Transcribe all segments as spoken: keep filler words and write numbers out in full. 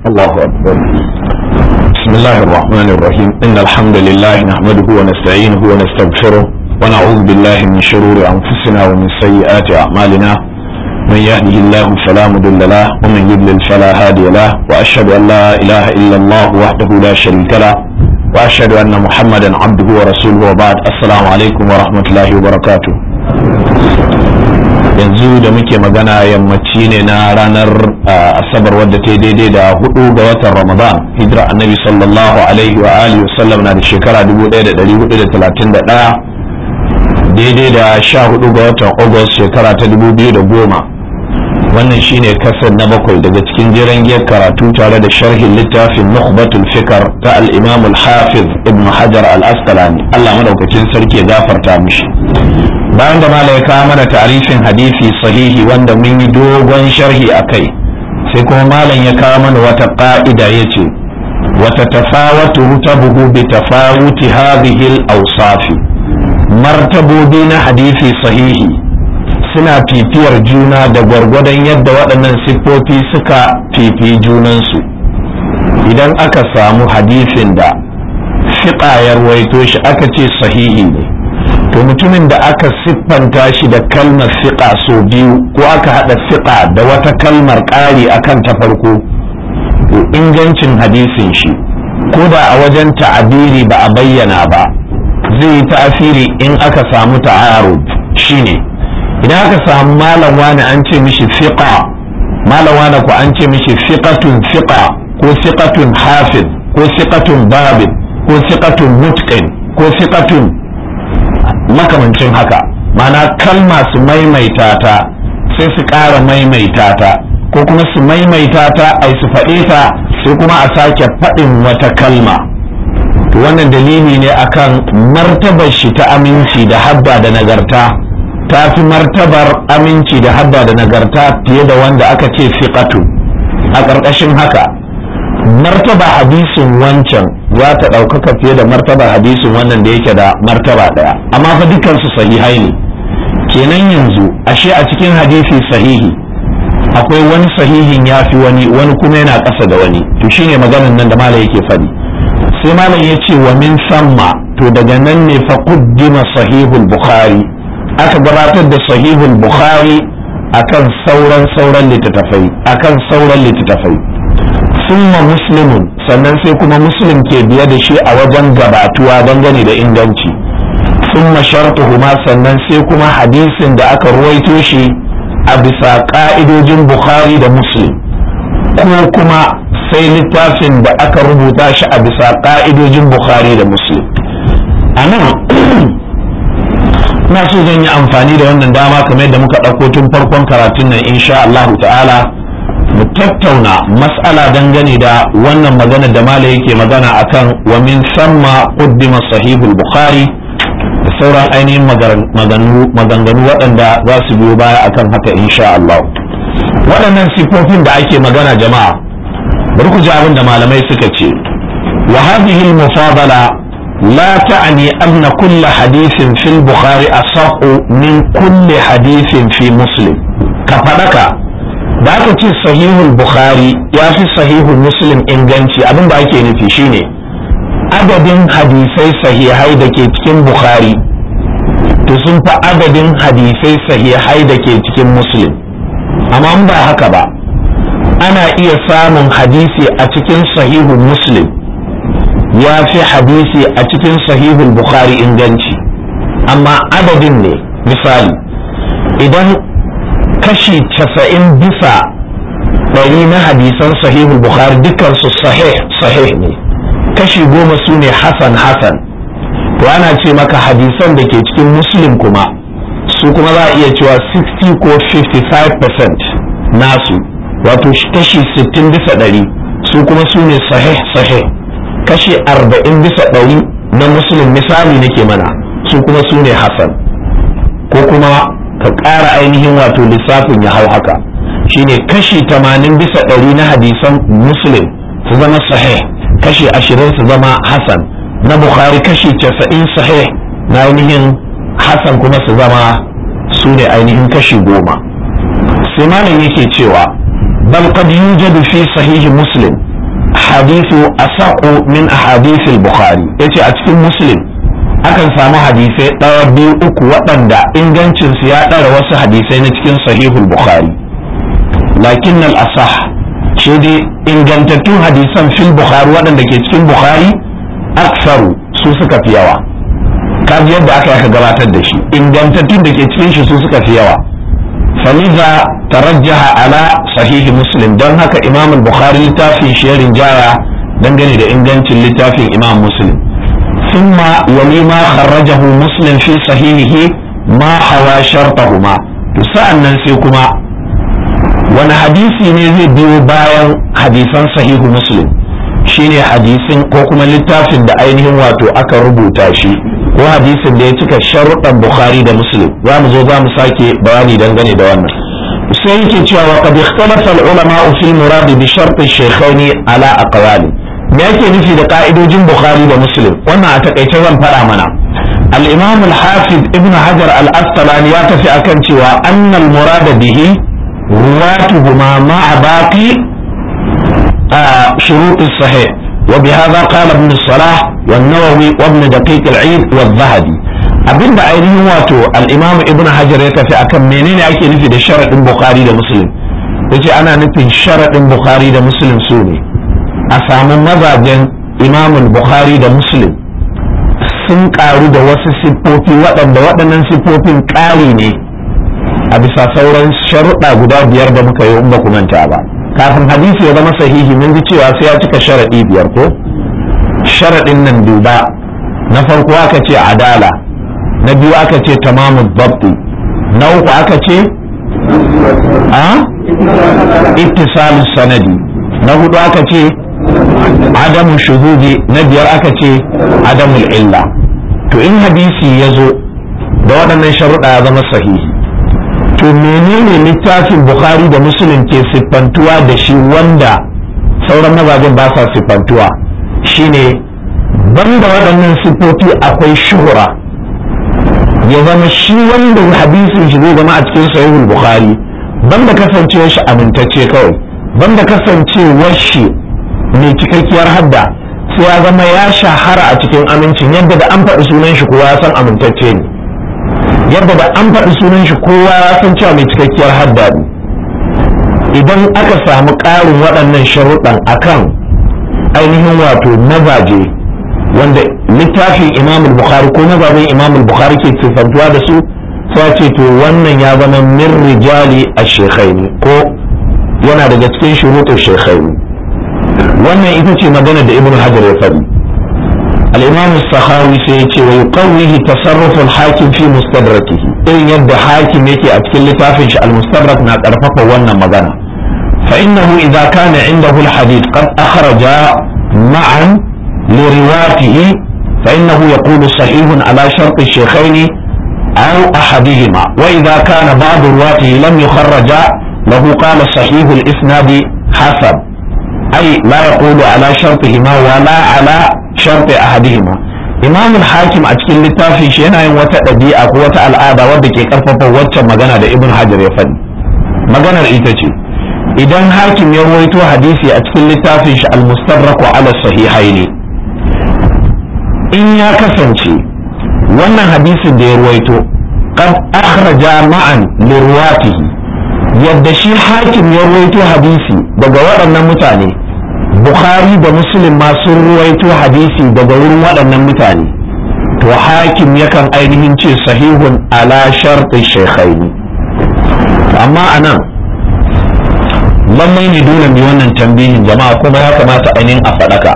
الله أكبر. بسم الله الرحمن الرحيم. إن الحمد لله نحمده ونستعينه ونستغفره ونعوذ بالله من شرور أنفسنا ومن سيئات أعمالنا. من يهده الله فلا مضل له ومن يضلل فلا هادي له وأشهد أن لا إله إلا الله وحده لا شريك له وأشهد أن محمدا عبده ورسوله وبعد. السلام عليكم ورحمة الله وبركاته. yanzu da muke magana yammaci ne na ranar asabar wadda ta daidai da hudu ga watan ramadan hijira annabi sallallahu alaihi wa alihi wasallam na da shekara dubu ɗaya da ɗari hudu da talatin da ɗaya daidai da sha hudu ga watan august shekara ta dubu biyu da goma. wannan shine kasar na bakwai daga cikin jiran giyar karatu tare da sharhin littafin nukhbatul fikar ta al-imam al-hafiz ibn hajar al-asqalani Allah madaukakin sarki ya gafarta mishi. bayan da malai ya kawo mana tarifin hadisi sahihi wanda mun yi dogon sharhi a kai, sai kuma malam ya kawo mana wata ƙa'ida ya ce wata tafawatu rutabuhu bi tafawuti hadhihi al-awsafi. martabobi na hadisi sahihi suna fifiyar juna da gwargwadon yadda waɗannan siffofi suka fifi junansu. idan aka samu hadisin da fiqa ya rawaito shi aka ce sahihi ne, to mutumin da aka siffanta shi da kalmar fiqa so biyu ko aka hada fiqa da wata kalmar ƙari akan ta farko, to ingancin hadisin shi ko da a wajen ta'abiri ba a bayyana ba zai yi ta'asiri in aka samu ta'arud. shine idan aka samu malam wani an ce mishi fiqa, malam wani ko an ce mishi fiqatun fiqa ko fiqatun hafiz ko fiqatun babid ko fiqatun mutqin ko fiqatun makamancin haka, mana kalma su maimaita ta sai su ƙara maimaita ta ko kuma su maimaita ta ai su faɗe ta sai kuma a sake faɗin wata kalma. to wannan dalili ne akan martabar shi ta aminci da habba da nagarta ta fi martabar aminci da habba da nagarta fiye da wanda aka ce fiqatu. a ƙarƙashin haka martaba hadisin wancan za ta ɗaukaka fiye da martaba hadisin wannan da yake da martaba ɗaya, amma fa dukansu sahihai ne. kenan yanzu ashe a cikin hadisi sahihi akwai wani sahihin ya fi wani, wani kuma yana ƙasa da wani. to shine maganan nan da malam yake faɗi. sai malam ya ce wa min samma, to daga nan ne fa quddima sahihul bukhari, aka gabatar da sahihul bukhari akan sauran sauran littattafai akan sauran littattafai summa muslimun, sannan sai kuma muslim ke biye da shi a wajen gabatuwa dangane da inganci. summa shartuhuma, sannan sai kuma hadisin da aka ruwaito shi a bisa ka'idojin bukhari da muslim, ko kuma sai littafin da aka rubuta shi a bisa ka'idojin bukhari da muslim. a nan ina so zan yi amfani da wannan dama kamar yadda muka ɗauko tun farkon karatun nan insha Allah ta'ala mu tattauna mas'ala dangane da wannan magana da mala yake magana akan wa min samma quddima sahihul bukhari da sauran ainihin maganganu waɗanda za su biyo baya akan haka insha Allah. waɗannan sifofin da ake magana jama'a, bari ku ji abin da malamai suka ce. wa hadhihi al-mufadala la ta'ni anna kull hadithin fil bukhari asahhu min kulli hadithin fi muslim. ka faɗaka da aka ce sahihul bukhari ya fi sahihul muslim inganci, abin da ake nufi shine adadin hadisai sahihai da ke cikin bukhari to sun fi adadin hadisai sahihai da ke cikin muslim. amma ba haka ba, ana iya samun hadisi a cikin sahihul muslim ya fi hadisi a cikin sahihul bukhari inganci, amma adadin ne. misali, idan kashi casa'in bisa ɗari na hadisan sahihul bukhari dukansu sahih sahih ne, kashi goma su ne hasan hasan, to ana ce maka hadisan da ke cikin muslim kuma su kuma za a iya cewa sixty ko fifty-five percent nasu, wato kashi sittin bisa ɗari su kuma su ne sahih sahih, kashi arba'in bisa ɗari na muslim misali nake mana su kuma su ne hasan. ko kuma ka ƙara ainihin wato lissafin ya hau haka, shine kashi tamanin bisa ɗari na hadisan muslim su zama sahih, kashi ashirin su zama hasan, na bukhari kashi casa'in sahih, na ainihin hasan kuma su zama su ne ainihin kashi goma. sai malam yake cewa bal qad yujadu fi sahih muslim hadithu asaqu min ahadith al-bukhari yace a cikin muslim akan samu hadisai ɗaya biyu uku waɗanda ingancinsu ya ɗara wasu hadisai na cikin sahihul bukhari lakin al-asah shi dai ingantattun hadisan fil bukhari waɗanda ke cikin bukhari aksaru su suka fi yawa kaji yadda aka aka gabatar da shi ingantattun da ke cikin shi su suka fi yawa faliza tarajjaha ala sahihi muslim don haka imam al-bukhari littafin shi ya rinjaya dangane da ingancin littafin imam muslim ثم ولما خرجه مسلم في صحيحه ما حوى شرطهما تسألنا سيكما وانا حديثي نزي بيو بايا حديثا صحيح مسلم شيني حديثين كوكما للتافن دا اينهم واتو اكا ربوتاشي ko hadisin da ya cika sharuɗan bukhari da muslim za mu zo za mu sake bayani dangane da wannan sai yake cewa wa qad ikhtalafa al-ulama fi al-murad bi shart al-shaykhayn ala aqwali me yake nufi da ka'idojin bukhari da muslim wannan a takaice zan faɗa mana al-imam al-hafiz ibn hajar al-asqalani ya tafi akan cewa anna al-murad bihi ruwatuhuma ma'a baqi shurut as-sahih وبهذا قال ابن الصلاح والنووي وابن دقيق العيد والذهبي abinda ainihin wato al-imam ibn hajar ya tafi akan menene ake nufi da sharadin bukhari da muslim yace ana nufin sharadin bukhari da muslim su ne a samu mazajen imam bukhari da muslim sun karu da wasu siffofi waɗanda waɗannan siffofin ƙari ne a bisa sauran sharuɗa guda biyar da muka yi in ba ku manta ba kafin hadisi ya zama sahihi mun ji cewa sai ya cika sharaɗi biyar ko sharaɗin nan duba na farko aka ce adala na biyu aka ce tamamul dabti na uku aka ce a ittisalus sanadi na hudu aka ce adamu shuhudi na biyar aka ce adamul illa to in hadisi ya zo da waɗannan sharuɗa ya zama sahihi to menene littafin bukhari da muslim ke siffantuwa da shi wanda sauran mazajen ba sa siffantuwa shine banda waɗannan siffofi akwai shuhura ya zama shi wanda hadisin shi zai zama a cikin sahihul bukhari banda kasancewar shi amintacce kawai banda kasancewar shi mai cikakkiyar hadda sai ya zama ya shahara a cikin amincin yadda da an faɗi sunan shi kowa ya san amintacce ne yadda da an faɗi sunan shi kowa ya san cewa mai cikakkiyar hadda ne idan aka samu ƙarin waɗannan sharuɗan akan ainihin wato mazaje wanda littafin imam bukhari ko mazajen imam bukhari ke sifantuwa da su sai ce to wannan ya zama min rijali ash-shaykhaini ko yana daga cikin shuruɗin shaykhaini wannan ita ce magana da ibnu hajar ya faɗi al-imam as-sakhawi sai ya ce wa yuqawwihi tasarruf al-hakim fi mustadrakihi irin yadda hakim yake a cikin littafin shi al-mustadrak na karfafa wannan magana fa innahu idza kana indahu al-hadith qad akhraja ma'an li riwayatihi fa innahu yaqulu sahihun ala shart ash-shaykhayn aw ahadihima wa idza kana ba'd riwayatihi lam yukharraja lahu qala sahih al-isnad hasab أي لا يقول على شرطهما ولا على شرط أحدهما إمام الحاكم أتكلم للتافي شيئا وتا ɗabi'a ko wata al'ada wadda ke karfafa waccan magana da Ibn Hajar ya faɗi maganar ita ce idan hakim ya rawaito hadisi a cikin littafin shi al-mustadrak ala sahihaini in ya kasance wannan hadisin da ya rawaito qad akhraja ma'an li ruwatihi yadda shi hakim ya rawaito hadisi daga waɗannan mutane Bukhari da Muslim ma sun ruwaito hadisi daga wurin waɗannan mutane to hakim yakan ainihin ce sahihun ala sharti shaykhaini amma anan lallai ne dole mu wannan tambihin jama'a kuma ya kamata ainihin a faɗaka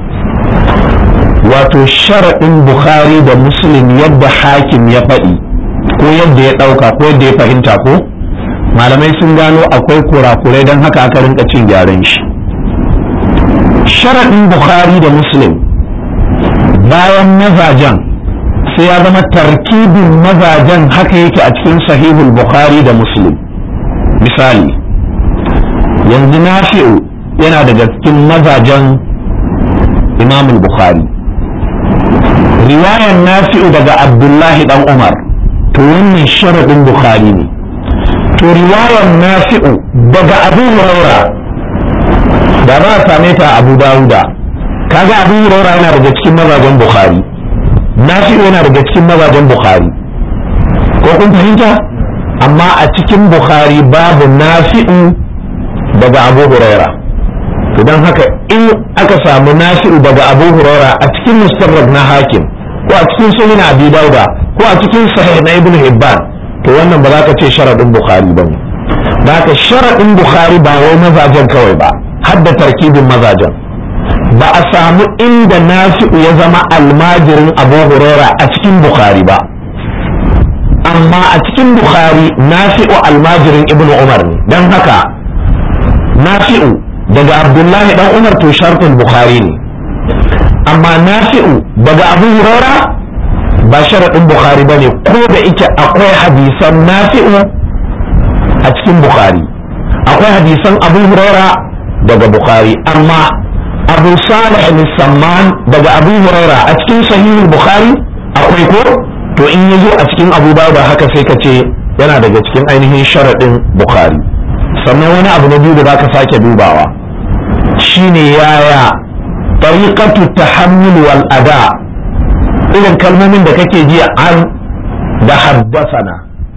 wato sharaɗin Bukhari da Muslim yadda hakim ya faɗi ko yadda ya ɗauka ko yadda ya fahimta ko malamai sun gano akwai kurakurai don haka aka rinka cin gyaran shi sharaɗin bukhari da muslim bayan mazajen sai ya zama tarkibin mazajen haka yake a cikin sahihul bukhari da muslim misali yanzu nafi'u yana daga cikin mazajen imamul bukhari riwayar nafi'u daga abdullahi dan umar to wannan sharaɗin bukhari ne to riwayar nafi'u daga abu huraira da ba a same ta Abu Dawuda kaga Abu Hurairah yana daga cikin mazajen Bukhari Nafi'u yana daga cikin mazajen Bukhari ko kun fahimta amma a cikin Bukhari babu Nafi'u daga Abu Hurairah to dan haka in aka samu Nafi'u daga Abu Hurairah a cikin Mustadrak na Hakim ko a cikin Sunan Abi Dawuda ko a cikin Sahih na Ibn Hibban to wannan ba za ka ce sharadin Bukhari bane da ka sharadin Bukhari ba wai mazajen kawai ba har da tarkibin mazajen ba a samu inda Nafi'u ya zama almajirin Abu Hurairah a cikin Bukhari ba amma a cikin Bukhari Nafi'u almajirin Ibn Umar ne dan haka Nafi'u daga Abdullahi dan Umar to shartul Bukhari ne amma Nafi'u daga Abu Hurairah ba sharadin Bukhari bane ko da yake akwai hadisan Nafi'u a cikin Bukhari akwai hadisan Abu Hurairah daga Bukhari amma Abu Salih al-Samman daga Abu Hurairah a cikin Sahih Bukhari akwai ko to in yazo a cikin Abu Dawud haka sai ka ce yana daga cikin ainihin sharadin Bukhari sannan wani abu na biyu da zaka sake dubawa shine yaya tariqatu tahammul wal ada irin kalmomin da kake ji an da haddathana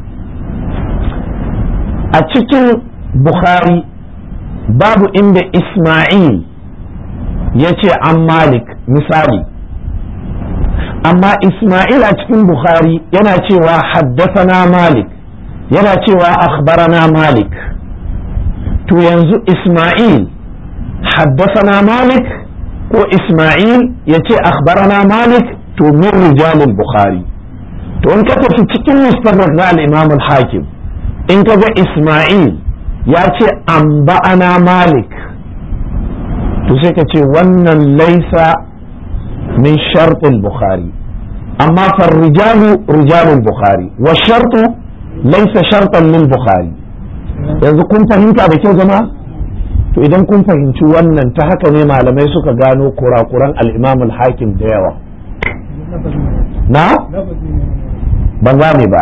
a cikin Bukhari babu inda Isma'il ya ce an Malik misali amma Isma'il a cikin Bukhari yana cewa haddathana Malik yana cewa akhbarana Malik to yanzu Isma'il haddathana Malik ko Isma'il ya ce akhbarana Malik to min rijalil Bukhari to in ka tafi cikin Mustadrak na al-Imam al-Hakim in ka ga Isma'il ya ce an ba'ana Malik to sai ka ce wannan laisa min shartul Bukhari amma far rijalu rijalul Bukhari wa shartu laisa shartan lil Bukhari yanzu kun fahimta da kyau jama'a to idan kun fahimci wannan ta haka ne malamai suka gano kurakuran al-Imam al-Hakim da yawa na ban gane ba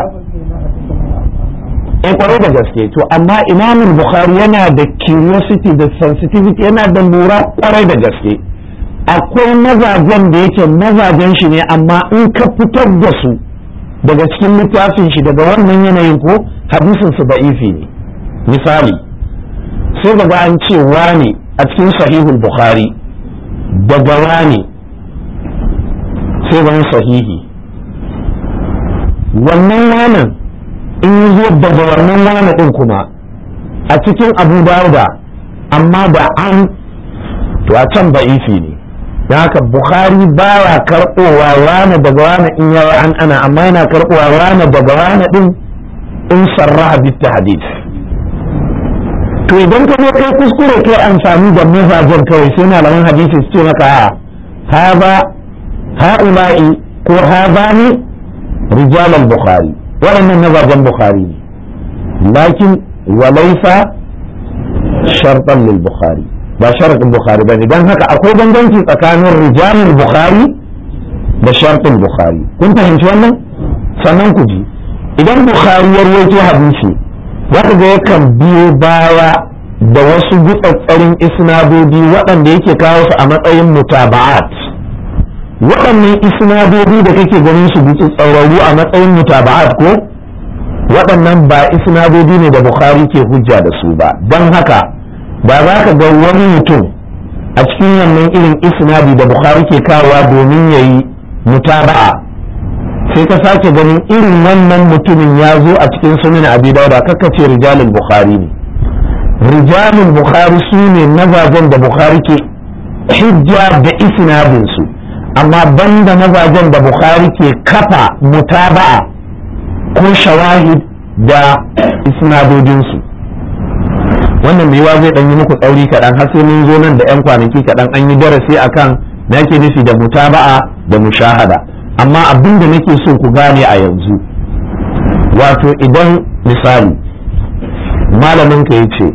eh kwarai da gaske to amma Imam Bukhari yana da curiosity da sensitivity yana da lura kwarai da gaske akwai mazajen da yake mazajen shi ne amma in ka fitar da su daga cikin littafin shi daga wannan yanayin ko hadisin su da'ifi ne misali sai daga an ce wani a cikin Sahihul Bukhari daga wani sai ban sahihi wannan wanan in yi zo daga wannan wani ɗin kuma a cikin Abu Dawuda amma da an to a can ba'ifi ne don haka Bukhari baya karɓowa wani daga wani in yawa an ana amma yana karɓowa wani daga wani ɗin in sarraha bitta hadith to idan ka zo kai kuskure kai amfani da mazajen kawai sai malaman hadisi su ce maka a haza ha'ula'i ko hazani rijal al-Bukhari waɗannan mazajen Bukhari ne lakin walaisa shartan lil Bukhari ba shartin Bukhari bane dan haka akwai bambanci tsakanin rijalul Bukhari da shartin Bukhari kun fahimci wannan sannan ku ji idan Bukhari ya rawaito hadisi zaka ga yakan biyo baya da wasu gutsatsarin isnadodi waɗanda yake kawo su a matsayin mutaba'at waɗannan isnadodi da kake ganin su gutsatsararru a matsayin mutaba'at ko waɗannan ba isnadodi ne da Bukhari ke hujja da su ba don haka ba za ka ga wani mutum a cikin wannan irin isnadi da Bukhari ke kawowa domin ya yi mutaba'a sai ka sake ganin irin wannan mutumin ya zo a cikin sunan Abi Dawud kakka ce rijalul Bukhari ne rijalul Bukhari su ne mazajen da Bukhari ke hujja da isnadin su amma banda mazajen da Bukhari ke kafa mutaba'a ko shawahid da isnadodin su wannan mai zai dan yi muku tsauri kaɗan har sai mun zo nan da yan kwanaki kaɗan an yi darasi akan me yake nufi da mutaba'a da mushahada amma abin da nake so ku gane a yanzu wato idan misali malamin ka yace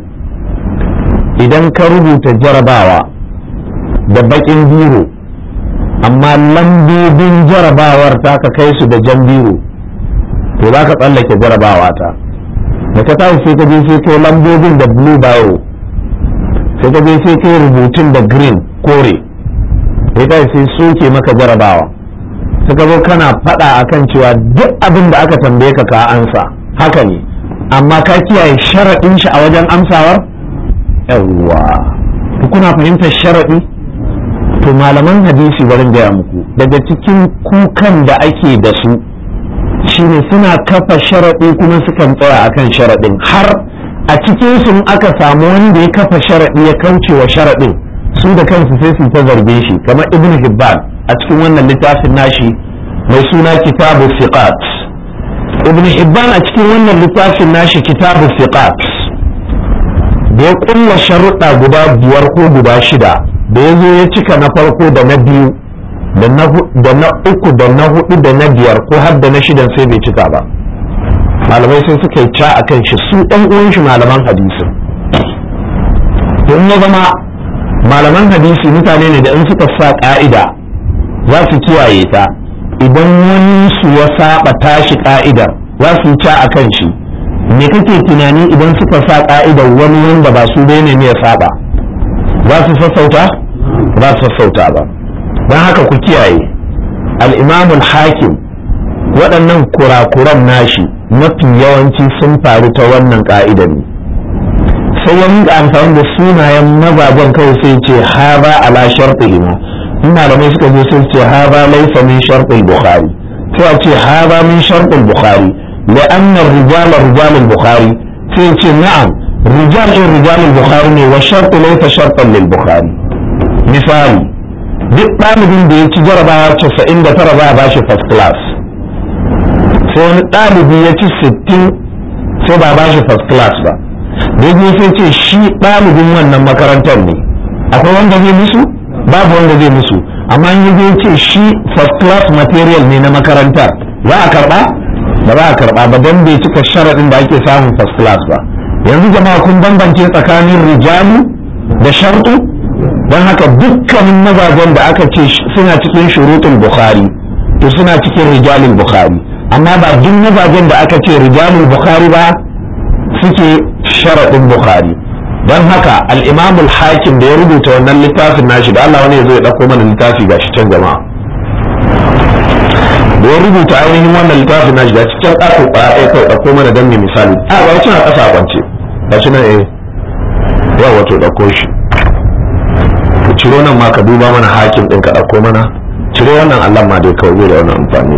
idan ka rubuta jarabawa da bakin biro amma lambobin jarabawar ta ka kai su da jan biro to za ka tsallake jarabawa ta da ka tashi sai ka je sai kai lambobin da blue biro sai ka je sai kai rubutun da green kore sai kai sai soke maka jarabawa sai ka zo kana faɗa akan cewa duk abin da aka tambaye ka ka ansa haka ne amma ka kiyaye sharaɗin shi a wajen amsawar yawwa kuna fahimtar sharaɗi to malaman hadisi barin gaya muku daga cikin kukan da ake da su shine suna kafa sharaɗi kuma sukan tsaya akan sharaɗin har a cikin sun aka samu wanda ya kafa sharaɗi ya kauce wa sharaɗin su da kansu sai su ta zarge shi kamar ibn hibban a cikin wannan littafin nashi mai suna kitabu siqat ibn hibban a cikin wannan littafin nashi kitabu siqat da ya kulla sharuɗa guda biyar ko guda shida da ya zo ya cika na farko da na biyu da na uku da na hudu da na biyar ko har da na shidan sai bai cika ba malamai sai suka yi ca akan shi su ɗan uwan shi malaman hadisi in ya zama malaman hadisi mutane ne da in suka sa ka'ida za su kiyaye ta idan wani su ya saba tashi ka'idar za su yi ca akan shi me kake tunani idan suka sa ka'idar wani wanda ba su bai ne ya saba za su sassauta ba su sassauta ba don haka ku kiyaye al-imamul hakim waɗannan kurakuran nashi mafi yawanci sun faru ta wannan ka'idar ne sai ya rinka amfani da sunayen mazajen kawai sai ce haza ala shartihi ma in malamai suka zo sai ce haza laysa min shartil bukhari sai a ce haza min shartil bukhari لأن الرجال رجال البخاري سيتي نعم رجال رجال البخاري والشرط ليس شرطا للبخاري مثال duk ɗalibin da ya ci jarabawa casa'in da tara za a bashi first class sai wani ɗalibi ya ci sittin sai ba bashi first class ba da sai ce shi ɗalibin wannan makarantar ne akwai wanda zai musu babu wanda zai musu amma in ya ce shi first class material ne na makarantar za a karɓa ba za a karba ba don bai cika sharaɗin da ake samun first class ba yanzu jama'a kun bambance tsakanin rijalu da shartu don haka dukkanin mazajen da aka ce suna cikin shurutul bukhari to suna cikin rijalul bukhari amma ba duk mazajen da aka ce rijalul bukhari ba suke sharaɗin bukhari don haka al-imamul hakim da ya rubuta wannan littafin nashi da Allah wani ya zo ya ɗauko mana littafi gashi can jama'a da ya rubuta ainihin wannan littafin nashi da cikin ƙarfin ƙwaya ɗaya kawai ɗauko mana don mai misali a ba wacce na ƙasa kwance ba shi nan eh yau wato ɗauko shi ka ciro nan ma ka duba mana hakim ɗin ka ɗauko mana ciro wannan allon ma dai kawai da wannan amfani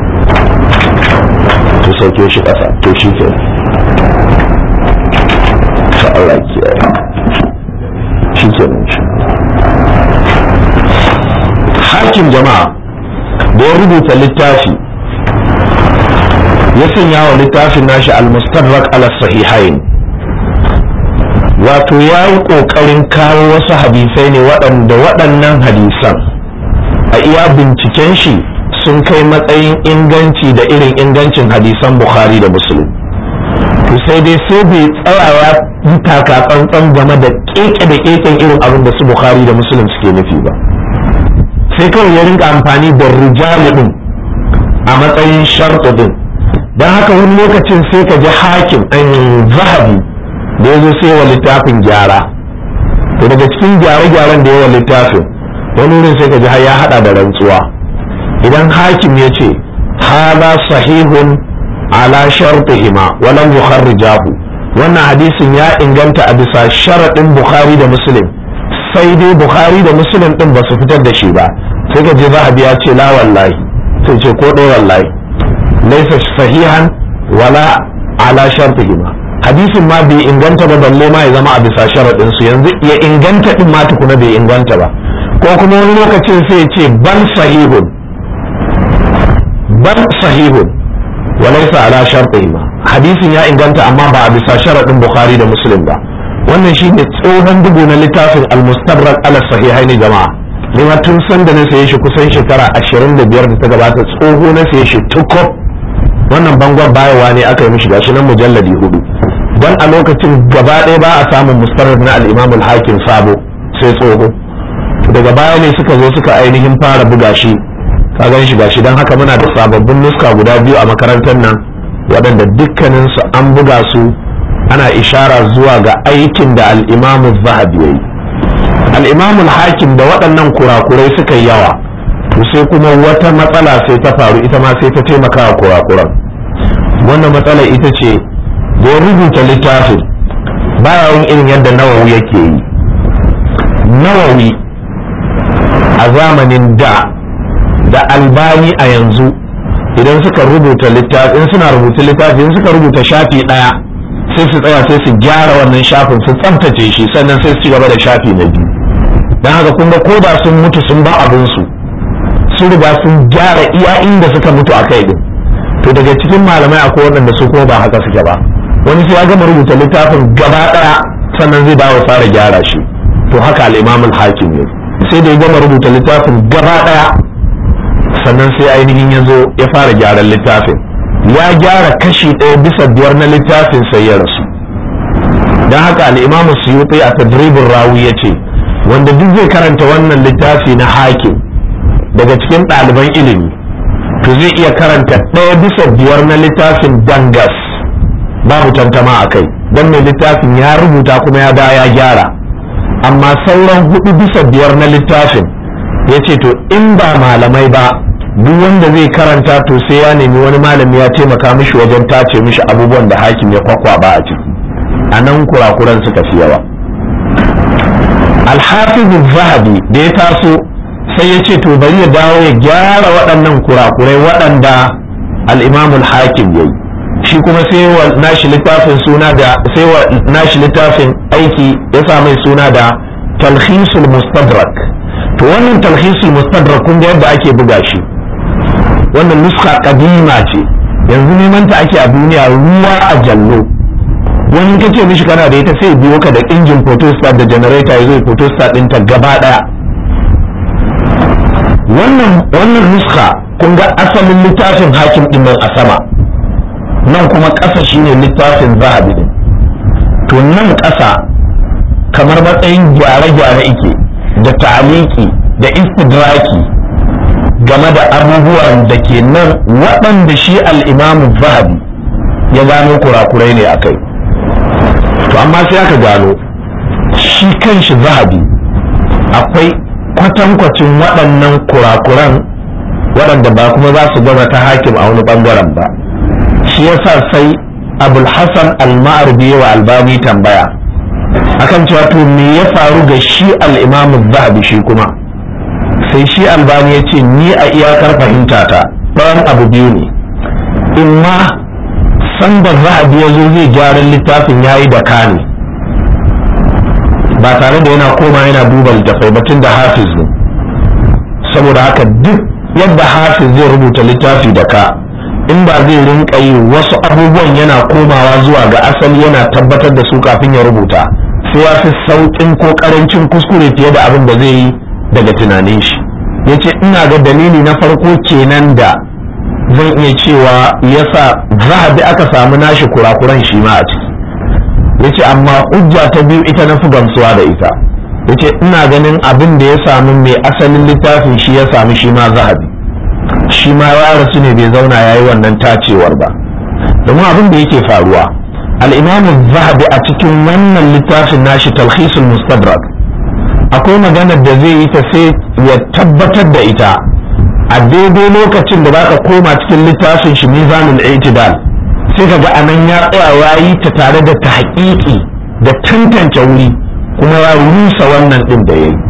to sauke shi ƙasa to shi ke ta Allah kiyaye shi ke nan shi hakim jama'a da ya rubuta littafi ya sanya wa littafin nashi al-mustadrak ala sahihain wato ya yi ƙoƙarin kawo wasu hadisai ne waɗanda waɗannan hadisan a iya binciken shi sun kai matsayin inganci da irin ingancin hadisan bukhari da muslim to sai dai sai bai tsayawa yi taka tsantsan game da keke da keken irin abin da su bukhari da muslim suke nufi ba sai kawai ya rinka amfani da rijali din a matsayin shartu din don haka wani lokacin sai ka ji hakim an zahabi da ya zo sai wa littafin gyara to daga cikin gyare-gyaren da ya wa littafin wani wurin sai ka ji har ya hada da rantsuwa idan hakim ya ce hada sahihun ala shartihima walam yukharrijahu wannan hadisin ya inganta a bisa sharaɗin bukhari da muslim sai dai bukhari da muslim din ba su fitar da shi ba sai ka je zahabi ya ce la wallahi sai ce ko ɗaya wallahi laysa sahihan wala ala shartihima hadisin ma bai inganta ba balle ma ya zama a bisa sharaɗin su yanzu ya inganta din ma tukuna bai inganta ba ko kuma wani lokacin sai ya ce ban sahihun ban sahihun walaysa ala shartihima hadisin ya inganta amma ba a bisa sharaɗin bukhari da muslim ba wannan shine tsohon dubu na littafin al-mustadrak ala sahihaini jama'a ne ma tun san da na saye shi kusan shekara ashirin da biyar da ta gabata tsoho na saye shi tukub wannan bangon bayawa ne aka yi mishi gashi nan mujalladi hudu dan a lokacin gaba ɗaya ba a samun mustadrak na al-imam al-hakim sabo sai tsoho daga baya ne suka zo suka ainihin fara buga shi ka gan shi gashi dan haka muna da sababbin nuska guda biyu a makarantar nan waɗanda dukkaninsu an buga su ana ishara zuwa ga aikin da al-imam az-zahabi yayi al-imamul hakim da waɗannan kurakurai suka yi yawa to sai kuma wata matsala sai ta faru ita ma sai ta taimaka wa kurakuran. wannan matsala ita ce da ya rubuta littafin baya yin irin yadda nawawi yake yi. nawawi a zamanin da da albani a yanzu idan suka rubuta littafi in suna rubuta littafi in suka rubuta shafi ɗaya sai su tsaya sai su gyara wannan shafin su tsaftace shi sannan sai su ci gaba da shafi na biyu. don haka kun ga ko da sun mutu sun ba abin su sun riga sun gyara iya inda suka mutu a kai din. to daga cikin malamai akwai waɗanda su kuma ba haka suke ba, wani sai ya gama rubuta littafin gaba ɗaya sannan zai dawo fara gyara shi. to haka al-imam al-hakim ne sai da ya gama rubuta littafin gaba ɗaya sannan sai ainihin ya zo ya fara gyaran littafin. ya gyara kashi ɗaya bisa biyar na littafin sai ya rasu. don haka al-imam suyuti a tadribin rawi ya ce wanda duk zai karanta wannan littafi na hakim daga cikin ɗaliban ilimi to zai iya karanta ɗaya bisa biyar na littafin dangas babu tantama a kai don mai littafin ya rubuta kuma ya da ya gyara. amma sauran hudu bisa biyar na littafin ya ce to in ba malamai ba duk wanda zai karanta to sai ya nemi wani malami ya taimaka mishi wajen tace mishi abubuwan da hakim ya kwakwa ba a ciki. a nan kurakuran suka fi yawa. alhafizu zahabi da ya taso sai ya ce to bari ya dawo ya gyara waɗannan kurakurai waɗanda al-imamul hakim ya yi. shi kuma sai wa nashi littafin suna da sai wa nashi littafin aiki ya sa mai suna da talhisul mustadrak. to wannan talhisul mustadrak kun ga yadda ake buga shi, wannan nuska kadima ce yanzu neman ta ake a duniya ruwa a jallo. wani ka ce mishi kana da ita sai biyo ka da injin photostat da generator ya zo ya photostat ɗinta gaba ɗaya. wannan wannan nuska kun ga asalin littafin hakim ɗin nan a sama, nan kuma ƙasa shine littafin zahabi din. to nan ƙasa kamar matsayin gyare-gyare ike da ta'aliki da istidraki game da abubuwan da ke nan waɗanda shi al-imamu zahabi ya gano kurakurai ne akai. to amma sai aka gano shi kanshi zahabi akwai kwatankwacin waɗannan kurakuran waɗanda ba kuma za su gaza ta hakim a wani ɓangaren ba. shi yasa sai abul hasan al-ma'arbi wa albani tambaya akan cewa to me ya faru ga shi al-imam az-zahabi shi kuma sai shi albani ya ce ni a iyakar fahimta ta ɗayan abu biyu ne, imma san da zahabi ya zo zai gyaran littafin yayi da kani ba tare da yana koma yana duba littafai batun da hafiz ne, saboda haka duk yadda hafiz zai rubuta littafi da ka in ba zai rinka yi wasu abubuwan yana komawa zuwa ga asali yana tabbatar da su kafin ya rubuta sai ya fi sauƙin ko ƙarancin kuskure fiye da abin da zai yi daga tunanin shi. ya ce ina ga dalili na farko kenan da zan iya cewa yasa zahabi aka samu nashi kurakuran shi ma a ciki. ya ce amma hujja ta biyu ita na fi gamsuwa da ita. ya ce ina ganin abin da ya samu mai asalin littafin shi ya samu shi ma zahabi, shi ma ya rasu ne bai zauna ya yi wannan tacewar ba. domin abin da yake faruwa al-imam zahabi a cikin wannan littafin nashi talhisul mustadrak akwai maganar da zai yi ta sai ya tabbatar da ita a daidai lokacin da baka koma cikin littafin shi mizanul i'tidal sai kaga anan ya tsaya yayi ta tare da tahqiqi da tantance wuri kuma ya rusa wannan din da yayi.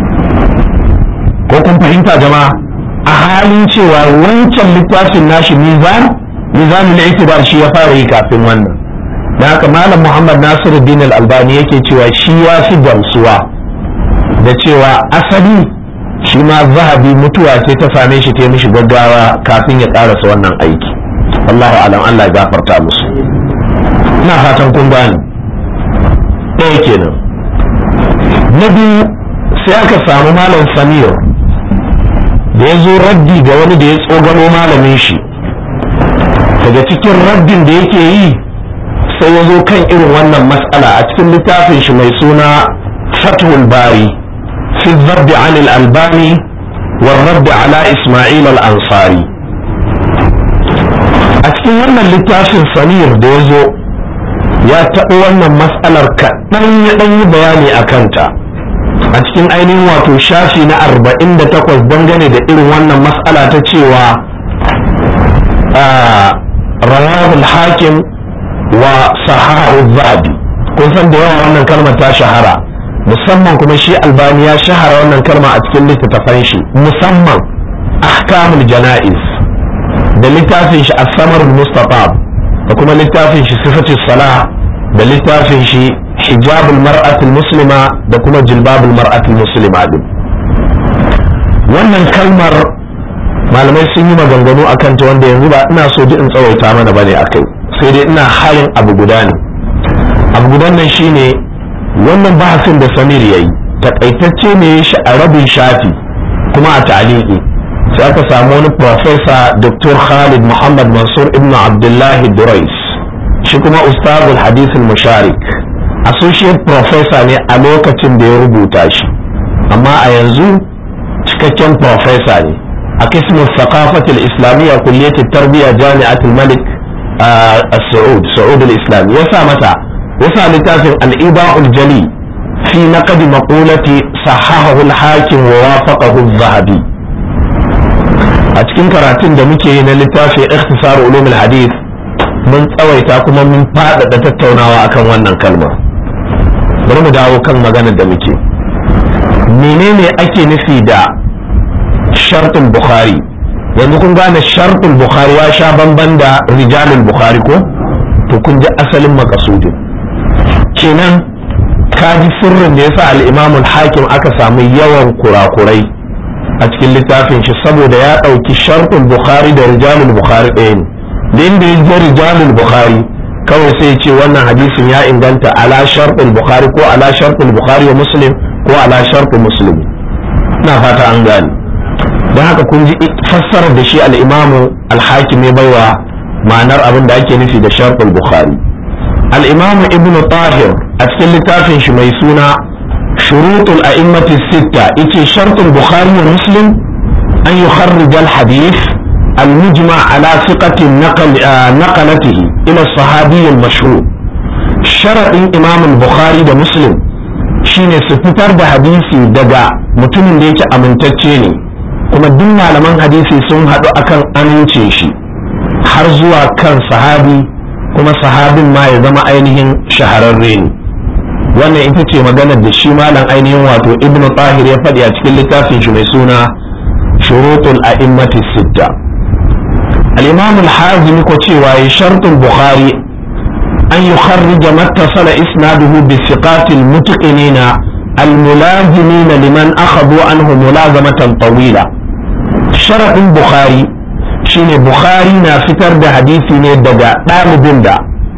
ko kun fahimta jama'a? a halin cewa wancan littafin nashi mizan mizanul i'tidal shi ya fara yi kafin wannan. da haka malam Muhammad Nasiruddin Al-Albani yake cewa shi ya fi gamsuwa da cewa asali shi ma zahabi mutuwa ce ta same shi ta mishi gaggawa kafin ya karasa wannan aiki. Allahu alam, Allah ya gafarta musu. ina fatan kun gane. ɗaya kenan. na biyu sai aka samu malam Samir da ya zo raddi ga wani da ya tsogano malamin shi. daga cikin raddin da yake yi sai ya zo kan irin wannan mas'ala a cikin littafin shi mai suna Fathul Bari fi Zabbi an al-Albani wa Radd ala Ismail al-Ansari. a cikin wannan littafin Samir da ya zo ya taɓa wannan mas'alar kaɗan ya ɗan yi bayani a kanta a cikin ainihin wato shafi na arba'in da takwas dangane da irin wannan mas'ala ta cewa rawahu al-hakim wa sahahu az-zahabi. kun san da yawa wannan kalmar ta shahara, musamman kuma shi albani ya shahara wannan kalma a cikin littattafan shi, musamman ahkamul jana'iz da littafin shi as-samar al-mustafab da kuma littafin shi sifatus salah da littafin shi hijabul mar'atul muslima da kuma jilbabul mar'atul muslima din. wannan kalmar malamai sun yi maganganu akan ta wanda yanzu ba ina so ji in tsawaita mana bane akai, sai dai ina halin abu guda ne. abu gudan nan shine wannan bahasin da Samir yayi takaitacce ne shi a rabin shafi kuma a ta'liqi sai aka samu wani professor Doctor Khalid Muhammad Mansur ibn Abdullah Durais, shi kuma ustazul hadith al-musharik, associate professor ne a lokacin da ya rubuta shi, amma a yanzu cikakken professor ne a kismin thaqafati al-islamiyya kulliyat at-tarbiyya jami'at al-malik as-saud saud al-islam. yasa mata yasa littafin al-iba'ul jali fi naqd maqulati sahahahu al-hakim wa wafaqahu az-zahabi. a cikin karatun da muke yi na littafin ikhtisar ulum al-hadith mun tsawaita kuma mun faɗaɗa tattaunawa akan wannan kalmar. bari mu dawo kan maganar da muke. menene ake nufi da shartul bukhari? yanzu kun gane shartul bukhari ya sha bamban da rijalul bukhari ko? to kun ji asalin makasudin kenan. ka ji sirrin da yasa al-imam al-hakim aka samu yawan kurakurai a cikin littafin shi, saboda ya ɗauki shartul bukhari da rijalul bukhari ɗaya ne. da inda ya ji rijalul bukhari kawai sai ce wannan hadisin ya inganta ala shartul bukhari ko ala shartul bukhari wa muslim ko ala shartul muslim. ina fata an gane. don haka kun ji fassarar da shi al-imamu al-hakim ya baiwa ma'anar abin da ake nufi da shartul bukhari. al-imamu ibn tahir a cikin littafin shi mai suna shurutul a'immati sitta yace shartul bukhari wa muslim an yukharrij al-hadith المجمع على ثقة نقل نقلته إلى الصحابي المشهور. شرط إمام البخاري ده مسلم shine su fitar da hadisi daga mutumin da yake amintacce ne, kuma duk malaman hadisi sun haɗu akan amince shi har zuwa kan sahabi, kuma sahabin ma ya zama ainihin shahararre ne. wannan ita ce maganar da shi malam ainihin wato ibn tahir ya faɗi a cikin littafin shi mai suna shurutul a'immati sitta. الإمام الحازم كتوى شرط البخاري أن يخرج ما اتصل إسناده بالثقات المتقنين الملازمين لمن أخذوا عنه ملازمة طويلة. شرط البخاري شين البخاري نافتر ده حديثي ندى طالب دا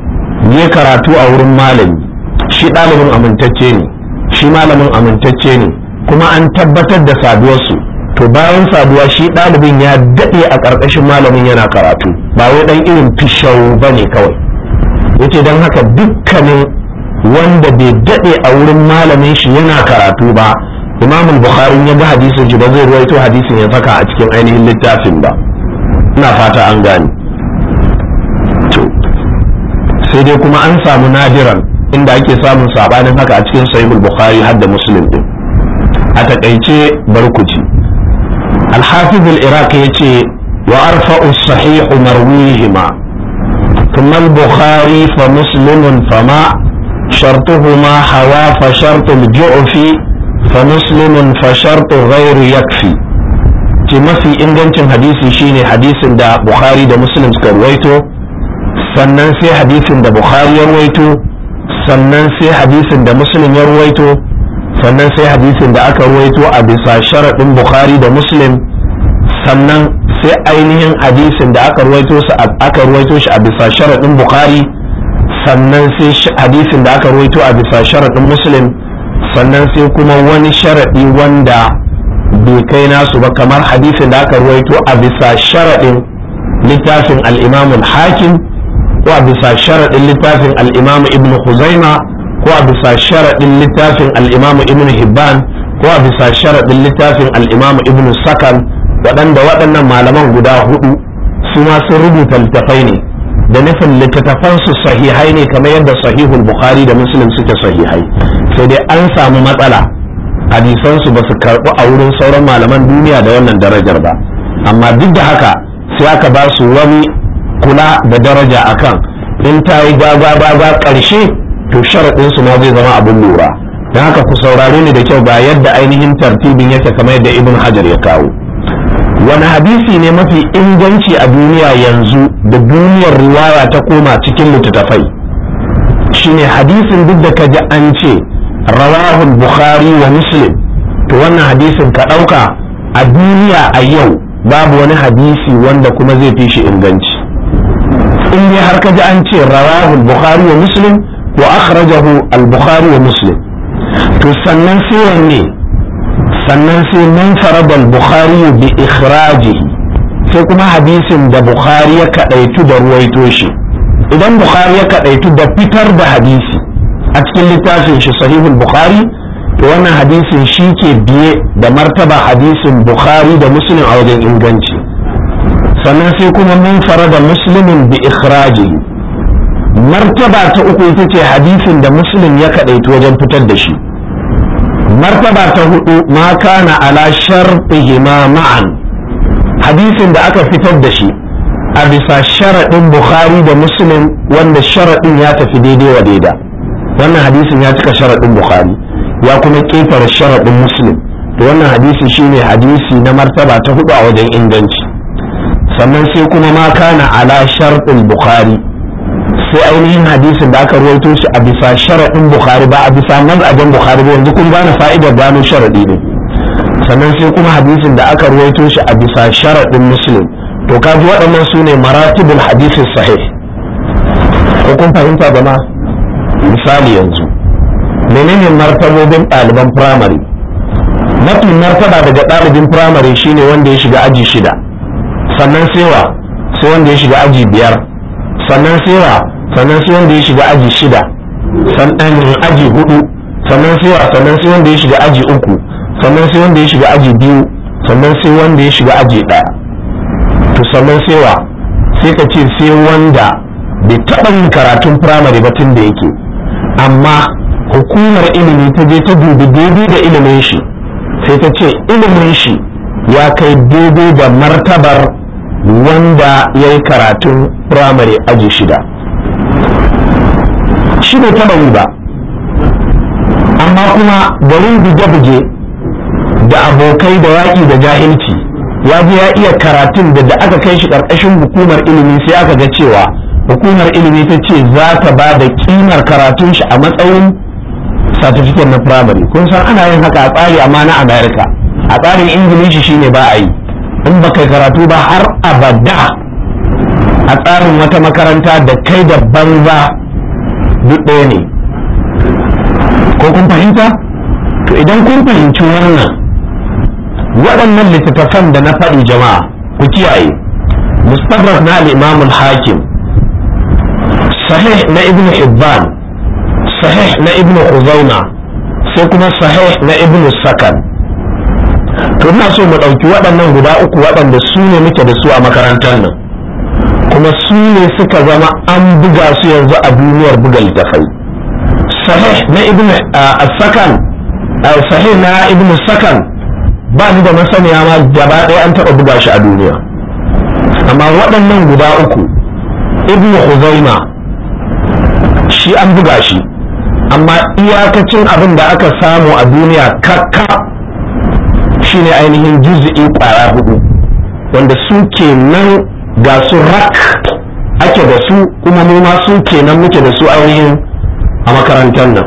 يكراتو أو رمالي شي طالب أمنتجيني شي مالم أمنتجيني كما أن تبتد ده سادوسو. to bayan saduwa shi ɗalibin ya daɗe a ƙarƙashin malamin yana karatu, ba wai ɗan irin fishau ba ne kawai. yace don haka dukkanin wanda bai daɗe a wurin malamin shi yana karatu ba, imam bukhari ya ga hadisin shi ba zai ruwaito hadisin ya saka a cikin ainihin littafin ba. ina fata an gane. to sai dai kuma an samu nadiran inda ake samun sabanin haka a cikin sahihul bukhari har da muslim din. a takaice barkuci الحافظ العراقي يتي وأرفع الصحيح مرويهما ثم البخاري فمسلم فما شرطهما حوا فشرط الجعف فمسلم فشرط غير يكفي. كما في إنجنتم حديثي شيني حديث دا بخاري دا مسلم سكرويتو، sannan sai hadisin da bukhari ya ruwaito, sannan sai hadisin da muslim ya ruwaito, sannan sai hadisin da aka ruwaito a bisa sharaɗin bukhari da muslim, sannan sai ainihin hadisin da aka ruwaito shi aka ruwaito shi a bisa sharaɗin bukhari, sannan sai hadisin da aka ruwaito a bisa sharaɗin muslim, sannan sai kuma wani sharaɗi wanda bai kai nasu ba, kamar hadisin da aka ruwaito a bisa sharaɗin littafin al-imam al-hakim ko a bisa sharaɗin littafin al-imam ibn khuzaima ko a bisa sharaɗin littafin al'imamu ibn hibban ko a bisa sharaɗin littafin al'imamu ibn sakan, waɗanda waɗannan malaman guda hudu su ma sun rubuta littafai ne da nufin littattafansu sahihai ne kamar yadda sahihul bukhari da muslim suke sahihai. sai dai an samu matsala hadisansu ba su karɓi a wurin sauran malaman duniya da wannan darajar ba, amma duk da haka sai aka ba su wani kula da daraja akan in ta yi gaga ƙarshe to sharaɗinsu ma zai zama abin lura. don haka ku saurare ni da kyau ga yadda ainihin tartibin yake kamar yadda ibn hajar ya kawo. wani hadisi ne mafi inganci a duniya yanzu da duniyar riwaya ta koma cikin littattafai? shine hadisin duk da kaji an ce rawahul bukhari wa muslim, to wannan hadisin ka ɗauka a duniya a yau babu wani hadisi wanda kuma zai fi shi inganci. in dai har kaji an ce rawahul bukhari wa muslim wa akhrajahu al-bukhari wa muslim, to sannan sai wanne sannan sai man farada al-bukhari bi ikhrajihi, sai kuma hadisin da bukhari ya kadaitu da ruwaito shi. idan bukhari ya kadaitu da fitar da hadisi a cikin littafin shi sahihul bukhari, to wannan hadisin shi ke biye da martaba hadisin bukhari da muslim a wajen inganci. sannan sai kuma man farada muslimin bi ikhrajihi, martaba ta uku ita ce hadisin da muslim ya kadaitu wajen fitar da shi. martaba ta hudu ma kana ala shartihima ma'an, hadisin da aka fitar da shi a bisa sharaɗin bukhari da muslim wanda sharaɗin ya tafi daidai wa daida. wannan hadisin ya cika sharaɗin bukhari ya kuma ƙetare sharaɗin muslim, to wannan hadisi shine hadisi na martaba ta hudu a wajen inganci. sannan sai kuma ma kana ala sharɗin bukhari, sai ainihin hadisin da aka ruwaito shi a bisa sharaɗin bukhari ba a bisa mazhabin bukhari ba, yanzu kun gane fa'idar gano sharaɗi ne. sannan sai kuma hadisin da aka ruwaito shi a bisa sharaɗin muslim, to kaji waɗannan su ne maratibul hadisi sahih. ko kun fahimta jama'a? misali yanzu menene martabobin ɗaliban firamare? mafi martaba daga ɗalibin firamare shine wanda ya shiga aji shida, sannan sai wa sai wanda ya shiga aji biyar, sannan sai wa sannan sai wanda ya shiga aji shida, sannan aji hudu, sannan sai wa sannan sai wanda ya shiga aji uku, sannan sai wanda ya shiga aji biyu, sannan sai wanda ya shiga aji ɗaya. to sannan sai wa sai ka ce sai wanda bai taɓa yin karatun firamare ba tun da yake, amma hukumar ilimi ta je ta dubi daidai da ilimin shi, sai ta ce ilimin shi ya kai daidai da martabar wanda ya yi karatun firamare aji shida. shi bai taɓa yi ba, amma kuma garin buge-buge da abokai da yaƙi da jahilci ya je ya iya karatun da da aka kai shi ƙarƙashin hukumar ilimi sai aka ga cewa hukumar ilimi ta ce za ta ba da ƙimar karatun shi a matsayin satifiket na firamare. kun san ana yin haka a tsari amma na america, a tsarin ingilishi shine ba a yi. in ba kai karatu ba har abada a tsarin wata makaranta da kai da banza duk ɗaya ne. ko kun fahimta? to idan kun fahimci wannan, waɗannan littattafan da na faɗi jama'a ku kiyaye: mustadrak na al-imam al-hakim, sahih na ibn hibban, sahih na ibn khuzaima, sai kuma sahih na ibn sakan. to ina so mu ɗauki waɗannan guda uku waɗanda su ne muke da su a makarantar nan, kuma su ne suka zama an buga su yanzu a duniyar buga littafai. sahih na ibn sakan, sahih na ibn sakan ba ni da masaniya ma gaba ɗaya an taɓa buga shi a duniya, amma waɗannan guda uku ibn khuzaima shi an buga shi, amma iyakacin abin da aka samu a duniya kakka shine ainihin juz'i ƙwara hudu, wanda su kenan ga su rak ake da su, kuma mu ma su kenan muke da su ainihin a makarantar nan.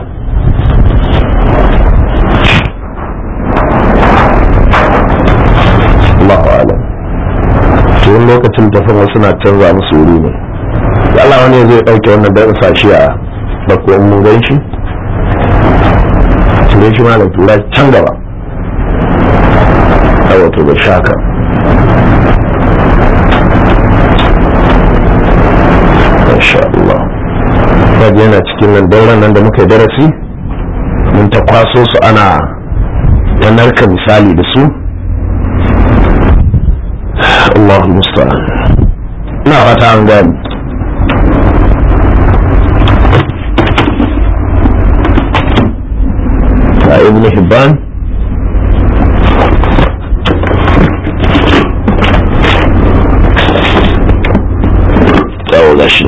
Allahu a'lam. to wani lokacin tafin wasu na canza musu wuri ne. Allah wani zai ɗauke wannan dan sashi a bako in mun gan shi cire shi ma da tura can gaba a wato da shaka. Masha Allah. Kaji yana cikin nan dauran nan da muka yi darasi mun ta kwaso su ana yanarka misali da su. Allah musta'an. ina fata an gani. ga ibn hibban gashi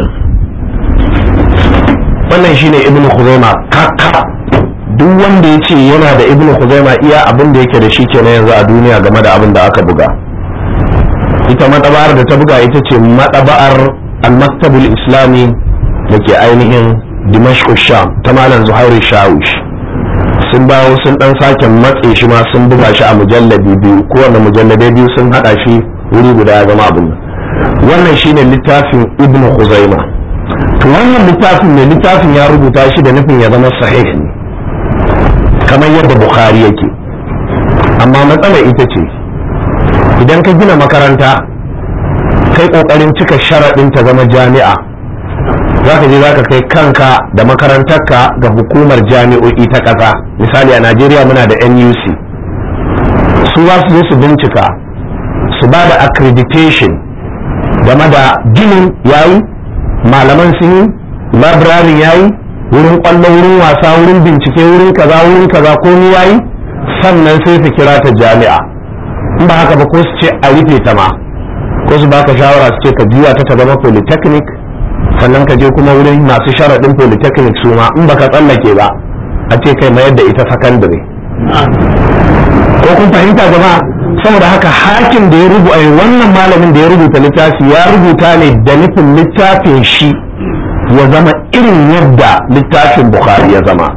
wannan shine ibnu khuzaima kakka duk wanda ya ce yana da ibnu khuzaima iya abin da yake da shi kenan yanzu a duniya game da abin da aka buga. Ita maɗaba'ar da ta buga ita ce maɗaba'ar al-maktabul islami da ke ainihin dimashq sham ta malam zuhairu shawish. Sun bawo sun dan sake matse shi ma sun buga shi a mujalladi biyu, kowane mujalladai biyu sun hada shi wuri guda ya zama abin nan. Wannan shine littafin ibnu khuzaima. To wannan littafin ne littafin ya rubuta shi da nufin ya zama sahih ne kamar yadda bukhari yake, amma matsalar ita ce idan ka gina makaranta kai kokarin cika sharaɗin ta zama jami'a, za ka je za ka kai kanka da makarantarka ga hukumar jami'o'i ta ƙasa. Misali a Najeriya muna da N U C, su za su zo su bincika su ba da accreditation game da ginin yayi, malaman sun yi, labirarin yayi, wurin kwallo, wurin wasa, wurin bincike, wurin kaza wurin kaza komai yayi, sannan sai su kira ta jami'a. In ba haka ba ko su ce a rufe ta ma, ko su baka shawara su ce ka juya ta ta zama polytechnic, sannan ka je kuma wurin masu sharaɗin polytechnic su ma in baka tsallake ba a ce kai mayar da ita secondary. Ko kun fahimta jama'a? Saboda haka hakin da ya rubuta wannan malamin da ya rubuta littafi ya rubuta ne da nufin littafin shi ya zama irin yadda littafin Bukhari ya zama.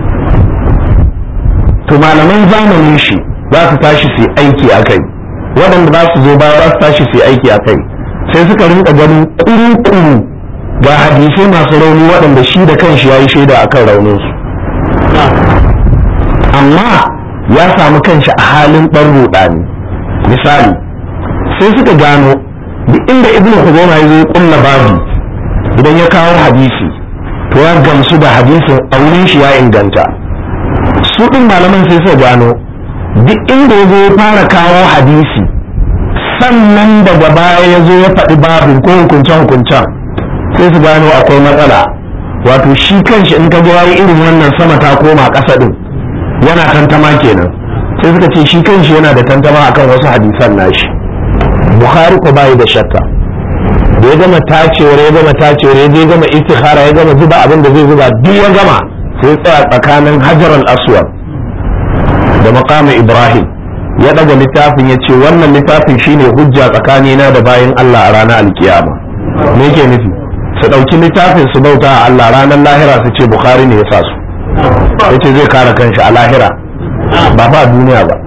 To malaman zamanin shi za su tashi su yi aiki a kai, waɗanda za su zo baya za su tashi su yi aiki a kai, sai suka rinka ganin kuru-kuru ga hadisai masu rauni waɗanda shi da kanshi ya yi shaida a kan rauninsu, amma ya samu kanshi a halin ɗan ruɗani. Misali, sai suka gano duk inda ibnu khuzaima ya zo ya ƙulla babu, idan ya kawo hadisi to ya gamsu da hadisin a wurin shi ya inganta. Su ɗin malaman sai suka gano duk inda ya zo ya fara kawo hadisi sannan daga baya ya zo ya faɗi babin ko hukunce-hukuncen, sai su gano akwai matsala. Wato shi kanshi in ka ga yayi irin wannan sama ta koma ƙasa din yana tantama kenan, sai suka ce shi kanshi yana da tantama akan wasu hadisan nashi. Bukhari ko bai da shakka, da ya gama tacewar ya gama tacewar ya je gama istikhara ya gama zuba abin da zai zuba duk ya gama, sai tsaya tsakanin hajar al-aswad da maqamin ibrahim ya daga littafin ya ce wannan littafin shine hujja tsakanina da bayin Allah a ranar alkiyama. Me yake nufi? Su ɗauki littafin su bauta a Allah, ranar lahira su ce Bukhari ne ya sa su, ya ce zai kare kanshi a lahira ba fa a duniya ba.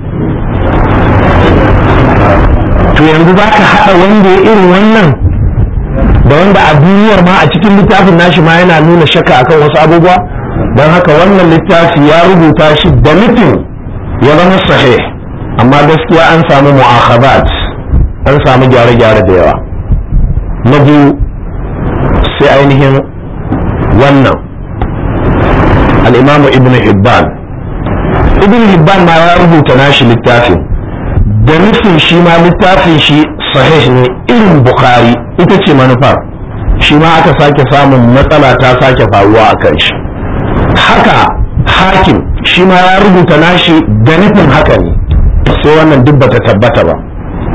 To yanzu za ka haɗa wanda ya irin wannan da wanda a duniyar ma a cikin littafin nashi ma yana nuna shakka akan wasu abubuwa? Don haka wannan littafi ya rubuta shi da nufin ya zama sahih, amma gaskiya an samu mu'akhabat, an samu gyare-gyare da yawa. Na biyu sai ainihin wannan al'imamu ibn hibban ibn hibban ma ya rubuta nashi littafin da nufin shi ma littafin shi sahih ne irin bukhari, ita ce manufar. Shi ma aka sake samun matsala ta sake faruwa a kan shi. Haka hakim shi ma ya rubuta nashi da nufin haka ne, sai wannan duk bata tabbata ba.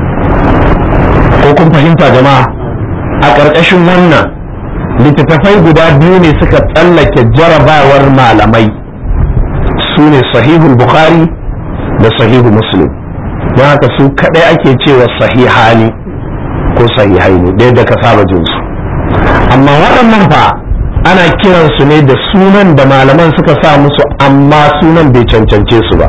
Ko kun fahimta jama'a? A ƙarƙashin wannan littattafai guda biyu ne suka tsallake jarabawar malamai, su ne sahihul bukhari da sahihu muslim. don haka su kadai ake cewa sahihani ko sahihaini da yadda ka saba jin su. Amma waɗannan fa ana kiransu ne da sunan da malaman suka sa musu, amma sunan bai cancance su ba.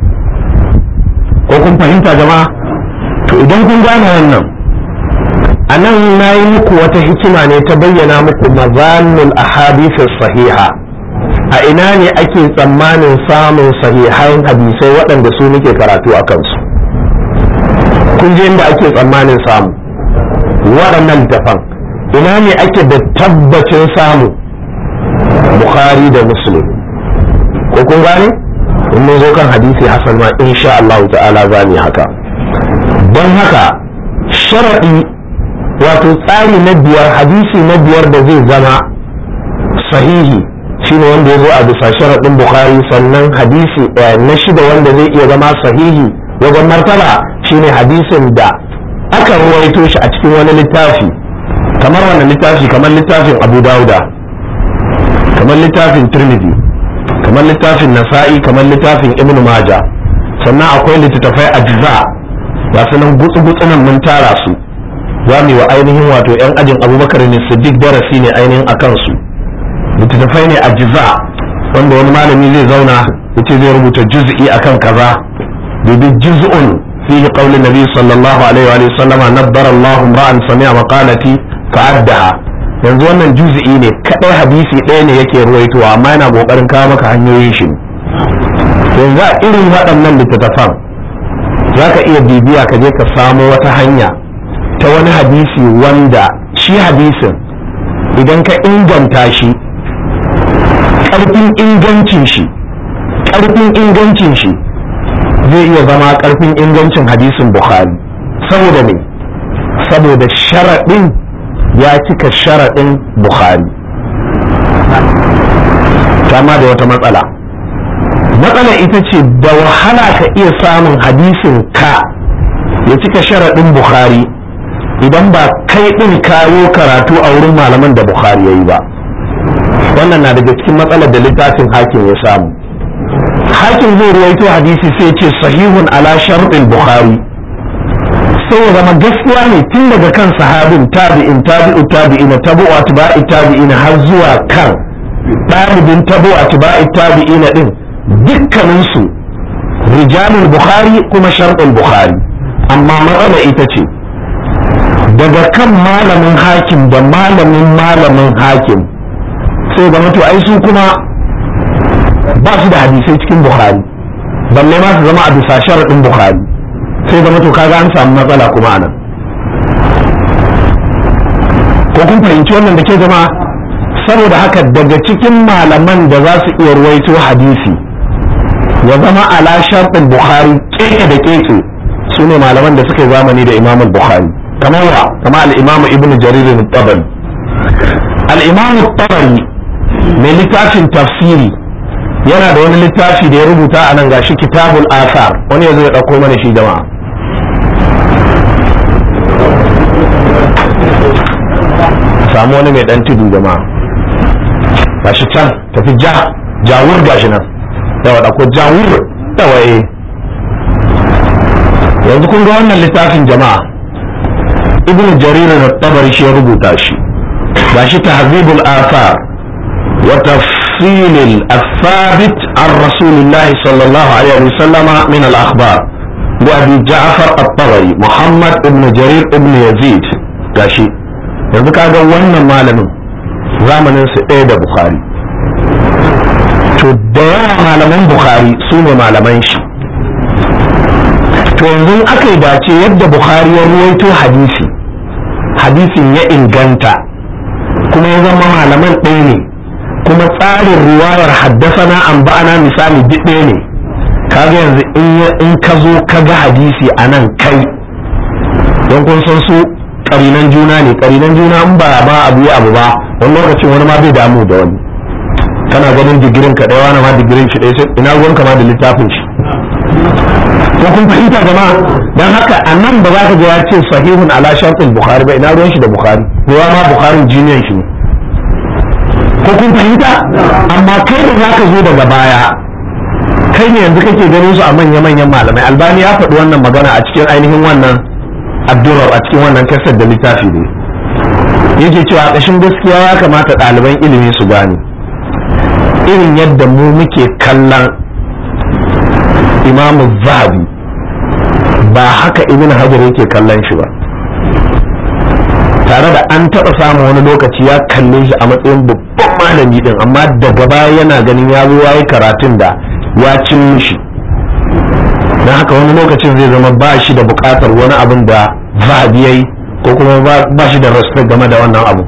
Ko kun fahimta jama'a? To idan kun gane wannan, a nan na yi muku wata hikima ne ta bayyana muku mazanul ahadith sahiha. A ina ne ake tsammanin samun sahihain hadisai waɗanda su muke karatu a kansu? Kun je inda ake tsammanin samu waɗannan littafan, ina ne ake da tabbacin samu? Bukhari da Muslim. Ko kun gane? in mun zo kan hadisi hasan ma insha Allah ta'ala za mu haka. Don haka sharadi wato tsari na biyar, hadisi na biyar da zai zama sahihi shine wanda ya zo a bisa sharadin Bukhari, sannan hadisi na shida wanda zai iya zama sahihi wajen martaba shine hadisin da aka ruwaito shi a cikin wani littafi kamar wannan littafi kamar littafin Abu Dawuda, kamar littafin Tirmidhi, kamar littafin Nasa'i, kamar littafin Ibn Majah. Sannan akwai littattafai ajza ga sunan gutsu-gutsu nan mun tara su, za mu yi wa ainihin wato yan ajin Abubakar ne Siddiq darasi ne ainihin akan su. Littattafai ne ajza wanda wani malami zai zauna yace zai rubuta juz'i akan kaza, bibi juz'un fihi qawli nabi sallallahu alaihi wa sallam nabbara Allahu ra'an sami'a maqalati fa'addaha. Yanzu wannan juz'i ne kadai hadisi ɗaya ne yake ruwaitowa amma yana kokarin kawo maka hanyoyin shi. Yanzu a irin waɗannan littattafan za ka iya bibiya ka je ka samo wata hanya ta wani hadisi wanda shi hadisin idan ka inganta shi ƙarfin ingancin shi ƙarfin ingancin shi zai iya zama ƙarfin ingancin hadisin Bukhari. Saboda ne saboda sharaɗin ya cika sharaɗin Bukhari. Kama da wata matsala matsala ita ce da wahala ka iya samun hadisin ka ya cika sharaɗin Bukhari idan ba kai ɗin kayo karatu a wurin malaman da Bukhari ya yi ba. Wannan na daga cikin matsalar da littafin Hakim ya samu. Hakim zai ruwaito hadisi sai ce sahihun ala sharɗin Bukhari, sai ya zama gaskiya ne tun daga kan sahabin tabi'in tabi'u tabi'ina tabu'u atba'i tabi'ina har zuwa kan ɗalibin tabu'u atba'i tabi'ina din dukkaninsu rijalul Bukhari kuma sharɗin Bukhari. Amma matsala ita ce daga kan malamin Hakim da malamin malamin Hakim sai ga mutu ai su kuma ba su da hadisai cikin Bukhari balle ma su zama a bisa sharaɗin Bukhari, sai ga mutu kaga an samu matsala kuma anan. Ko kun fahimci wannan da ke jama'a? Saboda haka daga cikin malaman da za su iya ruwaito hadisi ya zama ala sharɗin Bukhari keke da keke su ne malaman da suka yi zamani da Imam Bukhari, kamar wa kamar al-Imam Ibn Jarir al-Tabari. Al-Imam al-Tabari mai littafin tafsiri yana da wani littafi da ya rubuta a nan gashi Kitabul Athar, wani yazo ya dauko mana shi jama'a. Samu wani mai dan tudu jama'a, gashi can tafi ja jawur gashi nan yawa dauko jawur tawaye. Yanzu kun ga wannan littafin jama'a Ibn Jarir al-Tabari shi ya rubuta shi, gashi Tahzibul Athar wa tafsil al-thabit an Rasulillah sallallahu alaihi wasallam min al-akhbar li Abi Ja'far al-Tabari Muhammad ibn Jarir ibn Yazid. Gashi yanzu kaga wannan malamin zamanin su ɗaya da Bukhari, to da yawa malaman Bukhari su ne malaman shi. To yanzu aka yi dace yadda Bukhari ya ruwaito hadisi hadisin ya inganta kuma ya zama malaman ɗaya ne, kuma tsarin ruwayar haddasana an ba'ana misali duk ɗaya ne. Kaga yanzu in ka zo ka ga hadisi a nan kai don kun san su ƙarinan juna ne, ƙarinan juna in ba ba abu ya abu ba wani lokacin wani ma bai damu da wani. Kana ganin digirin ka ɗaya wani ma digirin shi ɗaya sai ina ruwan kama da littafin shi. Ko kun fahimta jama'a? Dan haka a nan ba za ka ga ya ce sahihun ala shartul Bukhari ba, ina ruwan shi da Bukhari, ruwa ma Bukhari jiniyan shi ne. Ko kun fahimta? Amma kai da za ka zo daga baya kai ne yanzu kake ganin su a manya-manyan malamai. Albani ya faɗi wannan magana a cikin ainihin wannan addu'ar a cikin wannan kasar da littafi ne. Yake cewa ƙashin gaskiya ya kamata ɗaliban ilimi su gane irin yadda mu muke kallon Imam Zahabi ba haka Ibn Hajar yake kallon shi ba, tare da an taɓa samun wani lokaci ya kalle shi a matsayin babban malami din, amma daga baya yana ganin ya zo yayi karatun da ya cin mishi, don haka wani lokacin zai zama ba shi da buƙatar wani abin da Zahabi yayi ko kuma ba shi da respect game da wannan abu.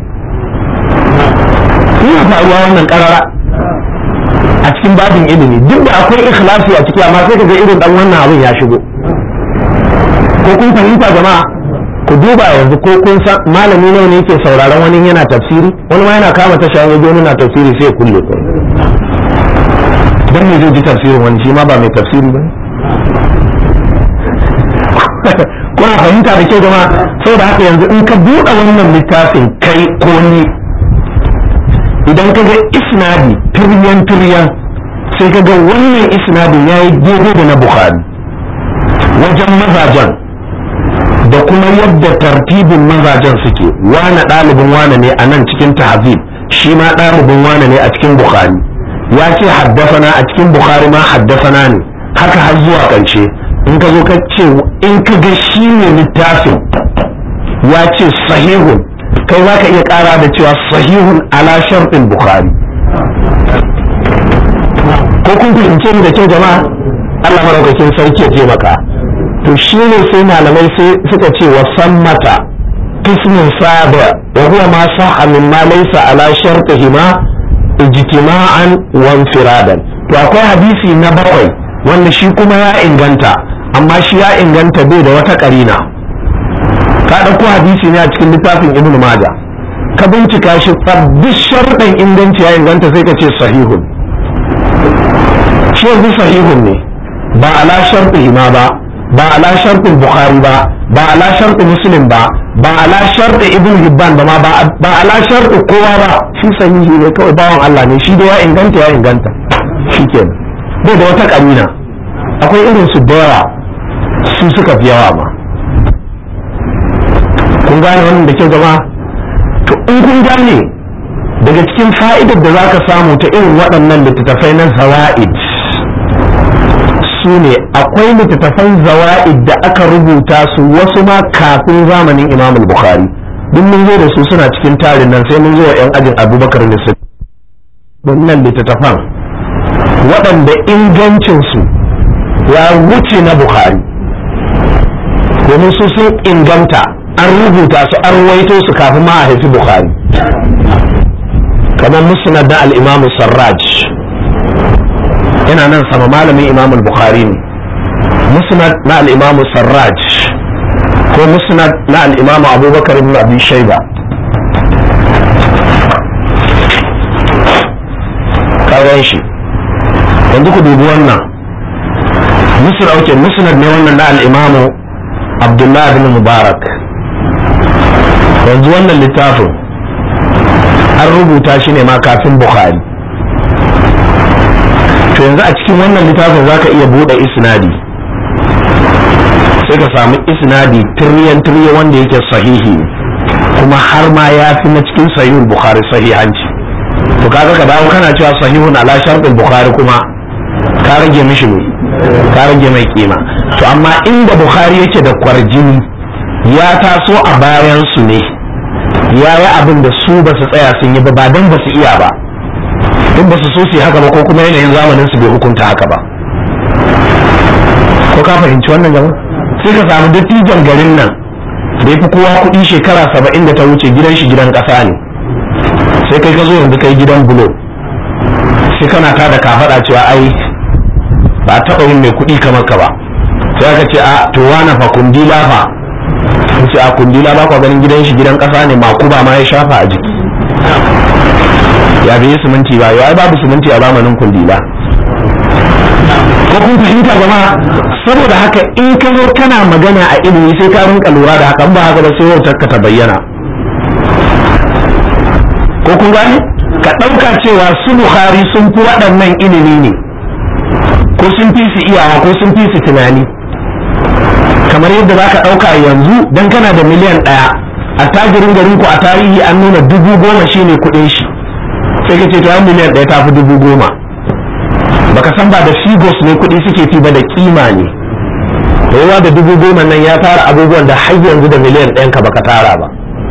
Ina faruwa wannan karara a cikin babin ilimi, duk da akwai ikhlasi a ciki amma sai ka ga irin dan wannan abin ya shigo. Ko kun fahimta jama'a? Ku duba yanzu ko kun san malami nawa ne yake sauraron wani yana tafsiri, wani ma yana kama tasha ya zo yana tafsiri sai ya kulle ko dan me zai ji tafsirin wani shi ma ba mai tafsiri ba. kuna fahimta da ke jama'a. Saboda haka yanzu in ka buɗe wannan littafin kai ko ni, idan ka ga isnadi tiryan tiryan sai ka ga wannan isnadin ya yi daidai da na Bukhari wajen mazajen da kuma yadda tartibin mazajen suke. Wane ɗalibin wane ne a nan cikin tahzib, shi ma ɗalibin wane ne a cikin Bukhari, ya ce haddasana a cikin Bukhari ma haddasana ne, haka har zuwa ƙarshe. In ka zo ka ce in ka ga shi ne littafin ya ce sahihun, kai za ka iya ƙara da cewa sahihun ala sharɗin Bukhari. Ko kun fahimce ni da kyau jama'a? Allah maraukakin sarki ya taimaka. To shi ne sai malamai sai suka ce wa sammata qismun sabi wa huwa ma sahha mimma laysa ala shartihima ijtima'an wa infiradan. To akwai hadisi na bakwai wanda shi kuma ya inganta, amma shi ya inganta bai da wata karina. Ka ɗauko hadisi ne a cikin littafin Ibn Majah, ka bincika shi duk sharuɗan inganci ya inganta sai ka ce sahihun. Shi yanzu sahihun ne ba ala shartihima ba, ba ala shartin Bukhari ba, ba ala shartin Muslim ba, ba ala shartin Ibn Hibban ba ma, ba ala shartin kowa ba. Shi sahihi ne kawai, bawan Allah ne shi da ya inganta ya inganta shikenan, bai da wata karina. Akwai irin su da yawa, su suka fi yawa ma. Kun gane wannan da ke zama? To in kun gane, daga cikin fa'idar da zaka samu ta irin waɗannan littattafai na zawa'id su ne akwai littattafan zawa'id da aka rubuta su wasu ma kafin zamanin Imam Bukhari. Duk mun zo da su suna cikin tarin nan, sai mun zo wa 'yan ajin Abubakar ne su wannan littattafan waɗanda ingancinsu ya wuce na Bukhari, domin su sun inganta, an rubuta su an ruwaito su kafin ma a haifi Bukhari. Kamar musnad na al-Imam Sarraj yana nan sama, malamin Imam Bukhari ne. Musnad na al-Imam Sarraj ko musnad na al-Imam Abubakar ibn Abi Shayba, kayan shi. Yanzu ku dubi wannan musnad, auke musnad ne wannan na al-Imam Abdullah ibn Mubarak. Yanzu wannan littafin an rubuta shi ne ma kafin Bukhari. To yanzu a cikin wannan littafin zaka iya bude isnadi, sai ka samu isnadi tiryan tiryan wanda yake sahihi, kuma har ma ya fi na cikin sahihul Bukhari sahihanci. To kaga ka dawo kana cewa sahihun ala shartul Bukhari, kuma ka rage mishi ne, ka rage mai kima. To amma inda Bukhari yake da kwarjini, ya taso a bayan su ne, ya yi abin da su ba su tsaya sun yi ba, ba don ba su iya ba, in ba su so su yi haka ba, ko kuma yanayin zamanin su bai hukunta haka ba. Ko ka fahimci wannan gaba? Sai ka samu dattijan garin nan da ya fi kowa kuɗi shekara saba'in da ta wuce, gidan shi gidan ƙasa ne, sai kai ka zo yanzu kai gidan bulo, sai kana ta da kafaɗa cewa ai ba a taɓa yin mai kuɗi kamar ka ba. Sai aka ce a to wana fa kundila fa, ce a kundila ba kwa ganin gidan shi gidan ƙasa ne, makuba ma ya shafa a jiki. Ya bai yi siminti ba, ya babu siminti a zamanin kundila. Ko kun fahimta jama'a? Saboda haka in ka zo kana magana a ilimi sai ka rinka lura da haka, ba haka ba sai wautar ka ta bayyana. Ko kun gane? Ka ɗauka cewa su Bukhari sun fi waɗannan ilimi ne, ko sun fi su iyawa, ko sun fi su tunani. Kamar yadda za ka ɗauka yanzu don kana da miliyan ɗaya, a tajirin garin ku a tarihi an nuna dubu goma shi ne kuɗin shi, sai ka ce to miliyan ɗaya ta fi dubu goma. Baka san ba da figos ne kuɗi suke fi ba, da kima ne. Da yawa da dubu goma nan ya tara abubuwan da har yanzu da miliyan ɗayan ka baka tara ba.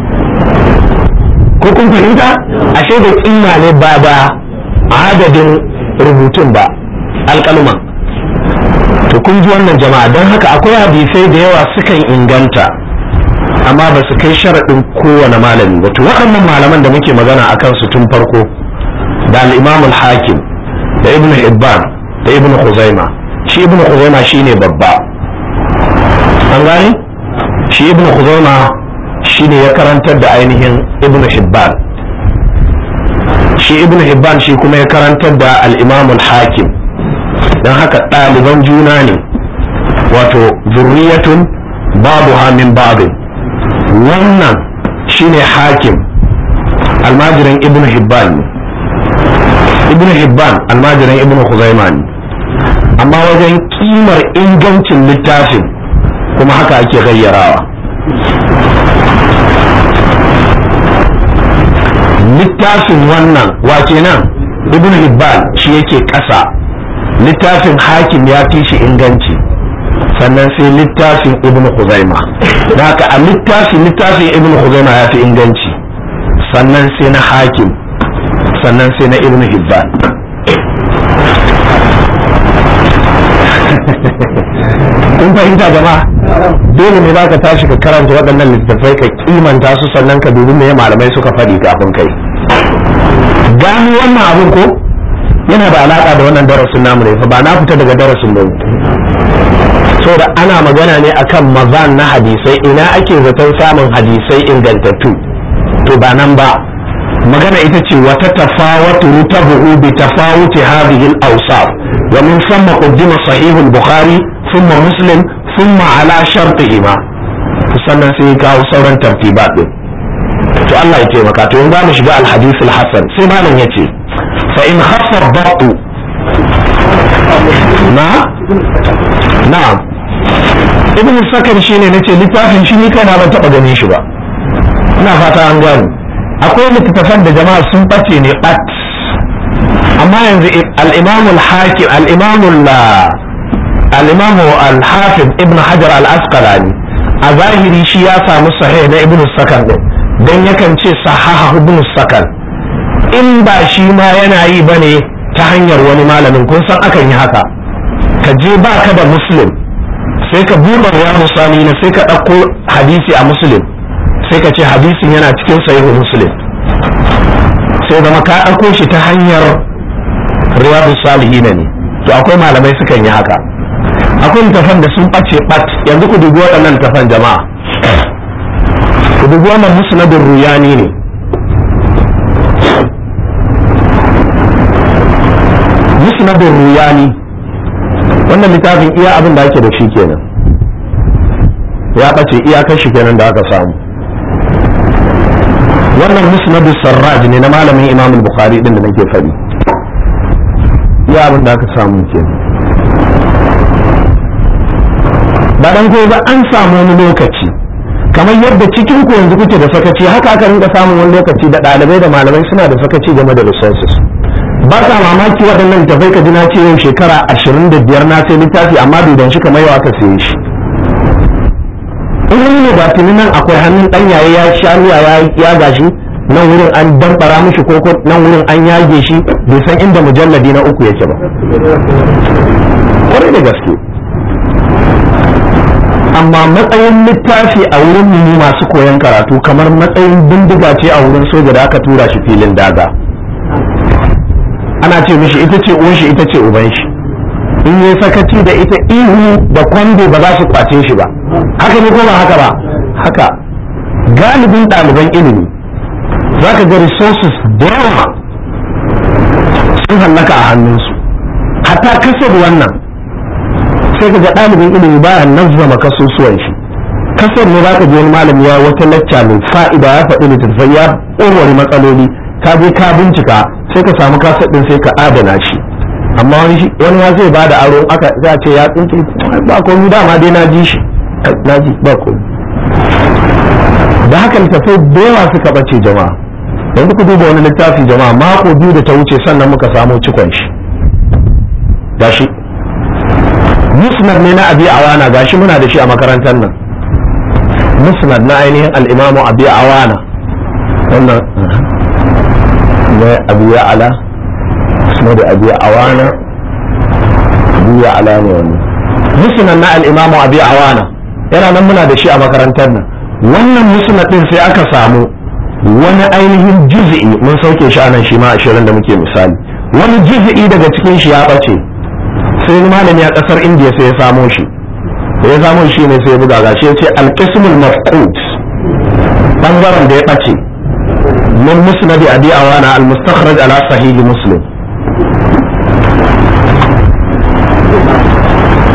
Ko kun fahimta? Ashe da kima ne ba da adadin rubutun ba, alƙalman. To kun ji wannan jama'a, don haka akwai hadisai da yawa sukan inganta, amma ba su kai sharaɗin kowane malami ba. To waɗannan malaman da muke magana a kansu tun farko, da al-Imam al-Hakim, da Ibn Hibban, da Ibn Khuzaima. Shi Ibn Khuzaima shine babba, an gane? Shi Ibn Khuzaima shine ya karantar da ainihin Ibn Hibban. Shi Ibn Hibban shi kuma ya karantar da al-Imam al-Hakim. Don haka ɗaliban juna ne, wato zurriyatun babuha min babin. Wannan shine Hakim almajirin Ibn Hibban ne, Ibn Hibban almajirin Ibn Khuzaimah ne, amma wajen kimar ingancin littafin kuma haka ake gayyarawa. Littafin wannan wa kenan Ibn Hibban shi yake ƙasa, littafin Hakim ya fi shi inganci, sannan sai littafin Ibn Khuzaimah. Da haka a littafin littafin Ibn Khuzaimah ya fi inganci, sannan sai na Hakim, sannan sai na Ibn Hibban. Kun fahimta jama'a? Dole ne za ka tashi ka karanta waɗannan littattafai ka kimanta su, sannan ka dubi me malamai suka faɗi kafin kai. Gano wannan abin ko yana da alaƙa da wannan darasin namu ne fa, ba na fita daga darasin ba. Saboda ana magana ne akan mazan na hadisai, ina ake zaton samun hadisai ingantattu, to ba nan ba. Magana ita ce wata tafawatu rutabuhu bi tafawuti hadhihi al-awsaf, wa min thumma qaddima sahih al-bukhari thumma muslim thumma ala shartihima, sannan sai kawo sauran tartibat din. To Allah ya taimaka. To yanzu mu shiga al-hadith al-hasan. Sai malam yace fa in khaffa ad-dabt na na'am ibn sakan shine nace littafin shi ni kana ban taba ganin shi ba, ina fata an gani. Akwai littattafan da jama'a sun bace ne bat, amma yanzu al-imam al-hakim al-imam al-imam al-hafiz ibn hajar al-asqalani a zahiri shi ya samu sahih na ibn sakan din, dan yakan ce sahaha ibn sakan, in ba shi ma yana yi bane ta hanyar wani malamin. Kun san akan yi haka, ka je ba ka da muslim sai ka buɗe ya musani na sai ka ɗauko hadisi a muslim sai ka ce hadisin yana cikin sahihu muslim, sai zama ka ɗauko shi ta hanyar riyadu salihina ne. To akwai malamai sukan yi haka. Akwai littafan da sun ɓace ɓat. Yanzu ku dubi waɗannan littafan jama'a, ku dubi wannan musnadin ruyani ne, musnadin ruyani. Wannan littafin iya abin da ake da shi kenan, ya ɓace iyakar shi kenan da aka samu. Wannan musnadu sarraj ne na malamin imam al-bukhari din da nake faɗi, iya abin da aka samu kenan. ba dan ko ba an samu wani lokaci kamar yadda cikin ku yanzu kuke da sakaci, haka aka rinka samun wani lokaci da ɗalibai da malamai suna da sakaci game da resources. Ba ka mamaki waɗannan tafai ka ji na ce yau shekara ashirin da biyar na sai littafi amma bai dan shi kamar yau aka saye shi. In wani ne ba tuni nan akwai hannun ɗan yaye ya sha ruwa ya gashi, nan wurin an dambara mishi koko, nan wurin an yage shi, bai san inda mujalladi na uku yake ba. Kwarai da gaske. Amma matsayin littafi a wurin mu masu koyon karatu kamar matsayin bindiga ce a wurin soja da aka tura shi filin daga. Ana ce mishi ita ce uwan shi ita ce uban shi, in yi sakaci da ita ihu da kwando ba za su kwace shi ba. Haka ne ko ba haka ba? Haka galibin ɗaliban ilimi za ka ga resources da yawa sun hallaka a hannunsu. Hatta kasar wannan sai ka ga ɗalibin ilimi baya nazzama kasusuwan shi. Kasar ne za ka je wani malami ya wata lacca mai fa'ida ya faɗi littattafai ya ƙorware matsaloli, ka je ka bincika sai ka samu kasar ɗin sai ka adana shi. Amma wani ma zai ba da aro aka za ce ya tsinke ba komai, dama dai na ji shi na ji ba komai. Da haka littattafai da yawa suka ɓace jama'a. Yanzu ku duba wani littafi jama'a mako biyu da ta wuce sannan muka samu cikon shi. Gashi musnad ne na abi awana, gashi muna da shi a makarantar nan. Musnad na ainihin al-imamu abi awana, wannan ne abu ya ala musnad abi awana, abu ya ala ne wannan musnad na al-imamu abi awana yana nan muna da shi a makarantar nan. Wannan musnad din sai aka samu wani ainihin juz'i mun sauke shi anan shi ma ashirin da muke misali, wani juz'i daga cikin shi ya bace, sai malami a kasar indiya sai ya samo shi, da ya samo shi ne sai ya buga gashi ya ce alqismul mafqud, bangaren da ya bace min musnad abi awana al-mustakhraj ala sahih muslim.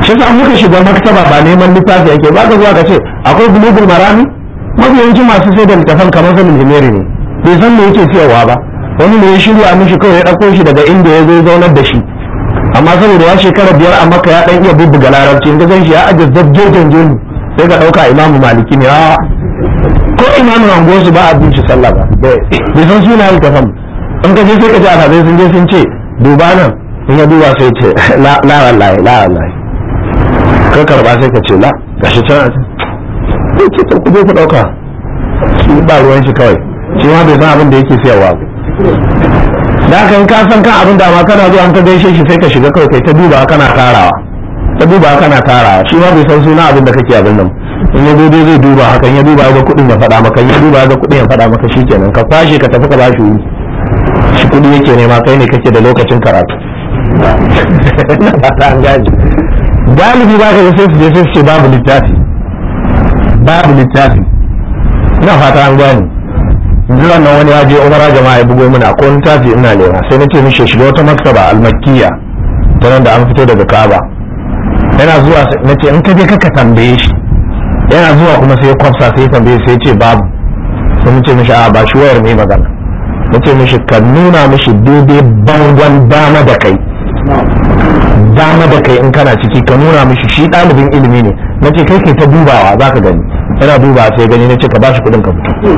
shi sa muka shiga maktaba ba neman littafi ake ba ka zuwa ka ce akwai bulugul marami mafiyancin masu sai da littafan kamar sanin jimeri ne bai san me yake siyarwa ba wani ne ya shirya mishi kawai ya ɗauko shi daga inda ya zo zaunar da shi amma saboda ya shekara biyar a maka ya ɗan iya bubbuga larabci in ka gan shi ya ajiye zabjojen jini sai ka ɗauka imamu maliki ne a ko imamu angosu ba a bin shi sallah ba bai san suna littafan in ka je sai ka ji alhazai sun je sun ce duba nan in ya duba sai ce la wallahi la wallahi ka karba sai ka ce la gashi can a ce ta ku je ku dauka shi ba ruwan shi kawai shi ma bai san abin da yake siyarwa da kan ka san kan abin da ma kana zuwa an ka gaishe shi sai ka shiga kawai kai ta duba kana tarawa ta duba kana tarawa shi ma bai san suna abin da kake abin nan in ya dai zai duba hakan ya duba ga kudin ya faɗa maka ya duba ga kudin ya faɗa maka shikenan ka kwashe ka tafi ka ba shi wuri shi kudi yake nema kai ne kake da lokacin karatu na fata an gaji galibi ba ka sai su je sai su ce babu littafi babu littafi ina fata an gani zuwan nan wani ya je umara jama'a ya bugo mana akwai littafi ina nema sai na ce mishi shiga wata maktaba almakkiya ta nan da an fito daga Kaaba yana zuwa na ce in ka je ka tambaye shi yana zuwa kuma sai ya kwafsa sai ya tambaye sai ya ce babu sai mun ce mishi a ba shi wayar mai magana na ce mishi ka nuna mishi daidai bangon dama da kai dama da kai in kana ciki ka nuna mishi shi ɗalibin ilimi ne na ce kai kai ta dubawa za ka gani yana dubawa sai gani na ce ka ba shi kuɗin ka fito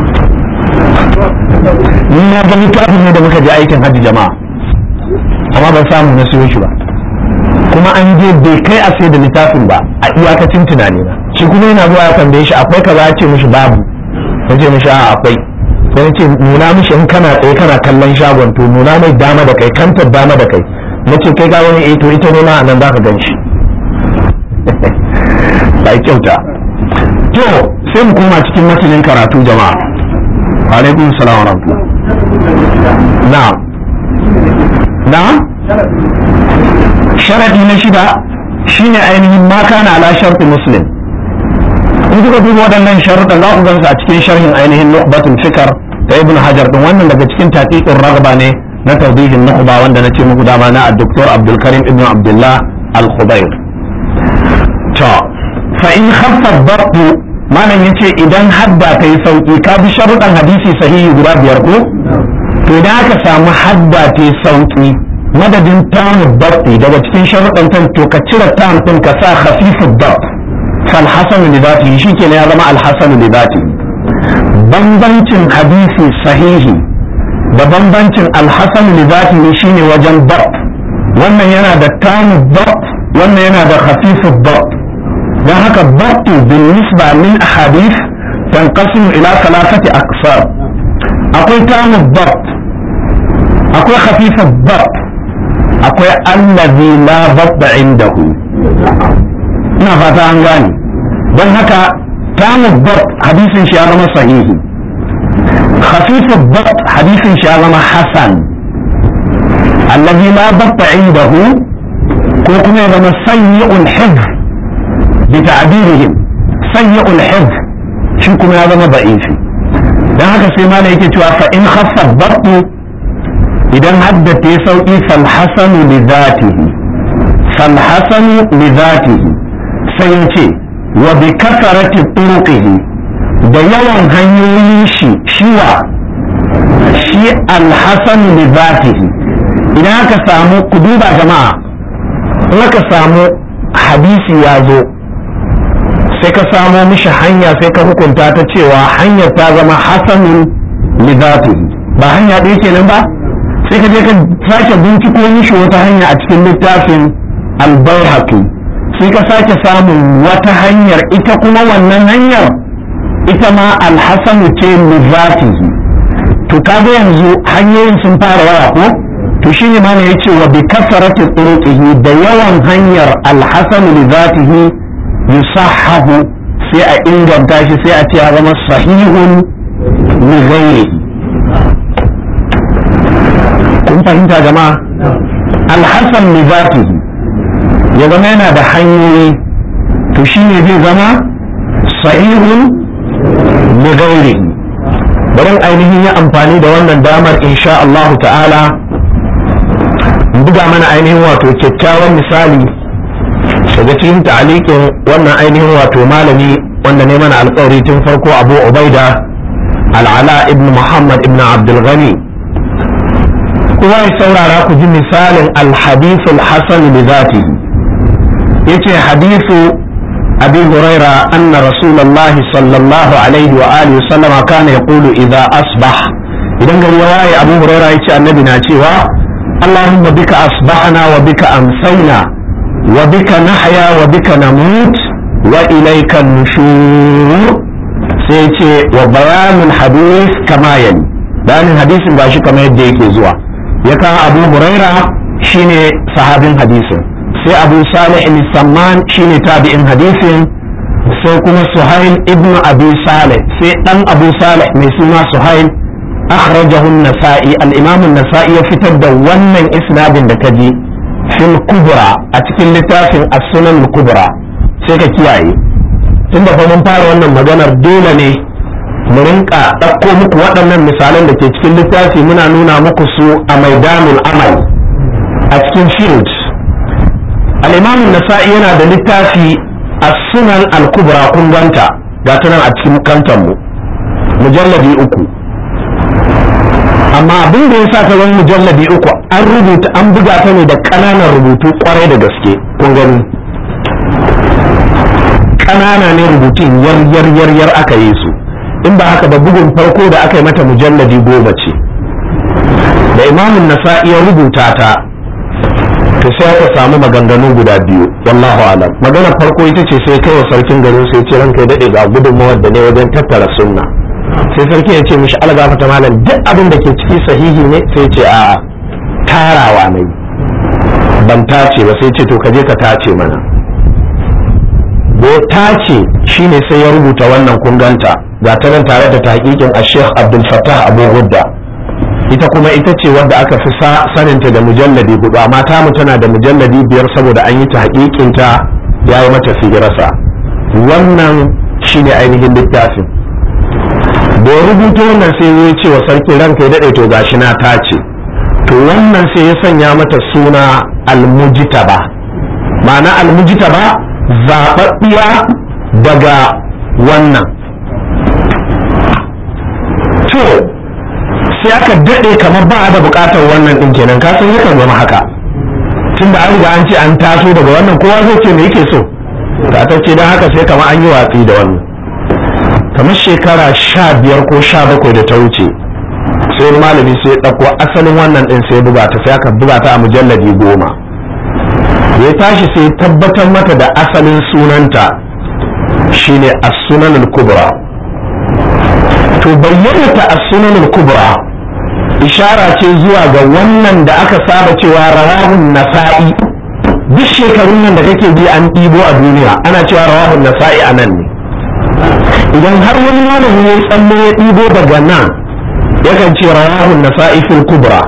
ni na gani kafin ne da muka je aikin hajji jama'a amma ban samu na siyo shi ba kuma an je bai kai a sai da littafin ba a iyakacin tunani na shi kuma yana zuwa ya tambaye shi akwai kaza ya ce mishi babu ya ce mishi a akwai sai ce nuna mishi in kana tsaye kana kallon shagon to nuna mai dama da kai kantar dama da kai na ce kai ga wani eh to ita nuna a nan za ka gan shi bai kyauta to sai mu koma cikin matanin karatu jama'a alaikum salam wa rahmatullah na'am na'am sharadi na shida shine ainihin ma kana ala sharti muslim in kuka duba waɗannan sharuɗan za ku gansu a cikin sharhin ainihin nuqbatul fikr ta ibn hajar din wannan daga cikin taqiqur raghba ne na tawdihin nuqba wanda na ce muku dama na doktor abdul karim ibn abdullah al-khubayr to fa in khaffa ad malam yace idan hadda kai sauki ka bi sharuɗan hadisi sahihi guda biyar ko to idan aka samu hadda ta sauki madadin tamu dabti daga cikin sharuɗan tan to ka cire tam din ka sa khafifud dabt fal hasan li dhatihi shikenan ya zama al hasan li dhatihi bambancin hadisi sahihi da bambancin al hasan li dhatihi shine wajen dabt wannan yana da tamu dabt wannan yana da khafifud dabt dan haka dabtu bin nisba min ahadith tanqasimu ila thalathati aqsam akwai tamu dabt akwai khafifud dabt akwai allazi la dabba indahu ina fata an gane don haka tamu dabt hadisin shi ya zama sahihi khafifu dabt hadisin shi ya zama hasan allazi la dabba indahu ko kuma ya zama sayyi'ul hifz bi ta'birihim sayyi'ul hifz shi kuma ya zama da'ifi don haka sai ma yake cewa fa in khaffa dabtu idan haddace ya sauki falhasanu li zatihi falhasanu li zatihi sai ce wa bi kasarati turuqihi da yawan hanyoyin shi shiwa shi alhasanu li zatihi idan aka samu ku duba jama'a in aka samu hadisi ya zo sai ka samo mishi hanya sai ka hukunta ta cewa hanyar ta zama hasanun li zatihi ba hanya ɗaya kenan ba sai ka je ka sake binciko mishi wata hanya a cikin littafin al-Baihaqi sai ka sake samun wata hanyar ita kuma wannan hanyar ita ma al-Hasan ce lizatihi to kaga yanzu hanyoyin sun fara yawa ko to shine ma ne yace wa bi kasarati turuqihi da yawan hanyar al-Hasan lizatihi yusahhahu sai a inganta shi sai a ce ya zama sahihun li ghairihi kun fahimta jama'a alhassan li zatihi ya zama yana da hanyoyi to shine zai zama sahihun li ghairihi bari ainihin ya amfani da wannan damar insha Allah ta'ala buga mana ainihin wato kyakkyawan misali daga cikin ta'aliqin wannan ainihin wato malami wanda ne mana alƙawari tun farko Abu Ubaida Al-Ala ibn Muhammad ibn Abdul Ghani kuma ya saurara ku ji misalin al-hadith al-hasan bi zatihi yace hadithu Abi Huraira anna Rasulullah sallallahu alaihi wa alihi wasallam kana yaqulu idza asbah idan gari ya waye Abu Huraira yace annabi na cewa Allahumma bika asbahna wa bika amsayna wa bika nahya wa bika namut wa ilayka an-nushur sai yace wa bayanul hadith kama yali bayanin hadisin ba shi kamar yadda yake zuwa ya kawo Abu Huraira shine sahabin hadisin sai Abu Salih al-Samman shine tabi'in hadisin sai kuma Suhail ibn Abi Salih sai dan Abu Salih mai suna Suhail akhrajahu an-Nasa'i al-Imam an-Nasa'i ya fitar da wannan isnadin da kaji fil kubra a cikin littafin as-Sunan al-Kubra sai ka kiyaye tunda fa mun fara wannan maganar dole ne mu rinka ɗauko muku waɗannan misalan da ke cikin littafi muna nuna muku su a maidanul amal a cikin field al-Imam an-Nasa'i yana da littafi as-Sunan al-Kubra kun ganta ga tunan a cikin kantan mu mujalladi uku amma abin da yasa ta zama mujalladi uku an rubuta an buga ta ne da ƙananan rubutu kwarai da gaske kun gani ƙanana ne rubutun yar yar yar yar aka yi su in ba haka ba bugun farko da aka yi mata mujalladi goma ce da Imam an-Nasa'i ya rubuta ta to sai aka samu maganganu guda biyu wallahu alam maganar farko ita ce sai kai wa sarkin garin sai ce ranka ya dade ga gudunmawar da ne wajen tattara sunna sai sarki ya ce mishi algafa ta malam duk abin da ke ciki sahihi ne sai ce a tarawa ne ban tace ba sai ce to ka je ka tace mana da tace shine sai ya rubuta wannan kunganta ga ta nan tare da tahqiqin Sheikh Abdul Fattah Abu Gudda ita kuma ita ce wadda aka fi saninta da mujalladi hudu amma ta mu tana da mujalladi biyar saboda an yi tahqiqin ta yayi mata figirasa wannan shine ainihin littafin da ya rubuto wannan sai ya ce wa sarki ranka ya daɗe to gashi na tace to wannan sai ya sanya mata suna almujtaba ma'ana almujtaba zaɓaɓɓiya daga wannan to sai aka daɗe kamar ba a da buƙatar wannan ɗin kenan ka san yakan zama haka tunda an riga an ce an taso daga wannan kowa zai ce me yake so ta ce don haka sai kamar an yi watsi da wannan kamar shekara sha biyar ko sha bakwai da ta wuce sai malami sai ɗauko asalin wannan ɗin sai buga ta sai aka buga ta a mujalladi goma ya tashi sai tabbatar mata da asalin sunanta shine as-sunan al-kubra to bayyana ta as-sunan al-kubra ishara ce zuwa ga wannan da aka saba cewa rawahun nasa'i duk shekarun nan da kake ji an ɗibo a duniya ana cewa rawahun nasa'i a nan ne idan har wani malami ya tsalle ya ɗibo daga nan yakan ce rawahun nasa'i fil kubra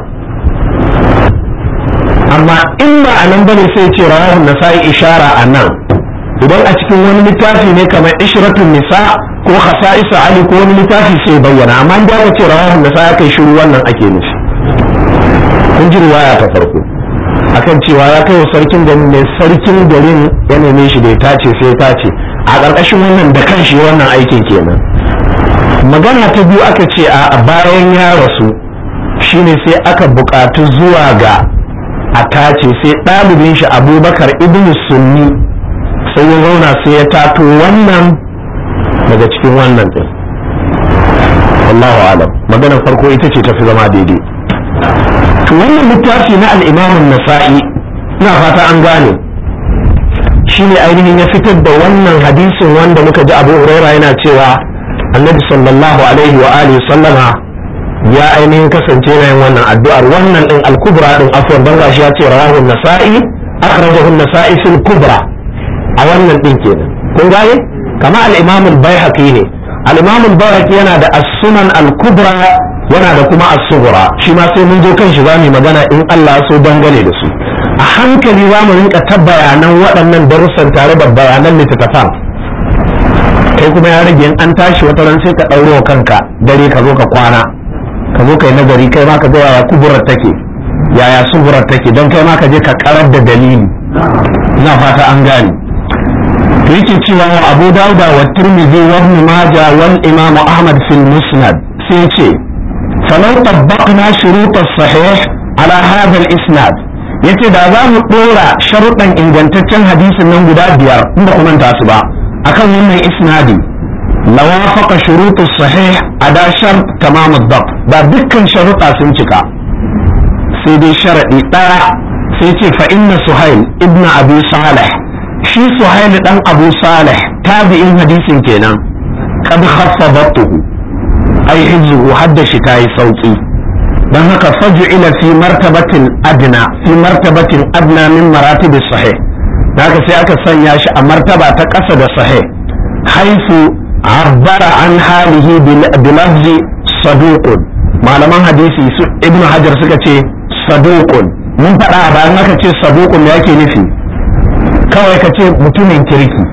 amma in ba a nan bane sai ce rawahun nasa'i ishara a nan idan a cikin wani littafi ne kamar ishratun nisa ko khasa'isa ali ko wani littafi sai bayyana amma in da aka ce rawahun nasa'i kai shiru wannan ake nufi kun ji riwaya ta farko akan cewa ya kai wa sarkin garin ne sarkin garin ya neme shi da ya tace sai ya tace a ƙarƙashin wannan da kanshi wannan aikin kenan magana ta biyu aka ce a bayan ya rasu shine sai aka buƙatu zuwa ga a tace sai ɗalibin shi abubakar ibn sunni sai ya zauna sai ya tato wannan daga cikin wannan ɗin wallahu alam maganar farko ita ce tafi zama daidai to wannan littafi na al-imamun nasa'i ina fata an gane shine ainihin ya fitar da wannan hadisin wanda muka ji Abu Huraira yana cewa Annabi sallallahu alaihi wa alihi sallama ya ainihin kasance yana yin wannan addu'ar wannan din al-kubra din afwan dan gashi ya ce rawahu an-nasa'i akhrajahu an-nasa'i fil kubra a wannan din kenan kun gane kama al-imam al-baihaqi ne al-imam al-baihaqi yana da as-sunan al-kubra yana da kuma as-sughra shi ma sai mun zo kan shi zamu magana in Allah so dangane da su a hankali za mu rinka ta bayanan waɗannan darussan tare da bayanan littattafan kai kuma ya rage in an tashi wata ran sai ka ɗauro kanka dare ka zo ka kwana ka zo kai nazari kai ma ka ga yaya kuburar take yaya suburar take don kai ma ka je ka karar da dalili ina fata an gane to yake cewa wa Abu Dawud wa Tirmidhi wa Ibn Majah wal Imam Ahmad fil Musnad sai yace falau tabbaqna shurut as-sahih ala hadha al-isnad yace da za mu dora sharuɗan ingantaccen hadisin nan guda biyar in ba ku manta su ba akan wannan isnadi lawafaqa shurut as-sahih ada shart tamam ad-dabt da dukkan sharuɗa sun cika sai dai sharadi ɗaya sai ce fa inna Suhail ibn Abi Salih shi Suhail dan Abu Salih tabi'in hadisin kenan kad khaffadatuhu ai hizzu hadda shi tayi sauki dan haka faj'ila fi martabatin adna fi martabatin adna min maratib as-sahih haka sai aka sanya shi a martaba ta ƙasa da sahih haifu abbara an halihi bilafzi saduqun malaman hadisi su ibnu hajar suka ce saduqun mun faɗa a bayan aka ce saduqun me yake nufi kawai ka ce mutumin kirki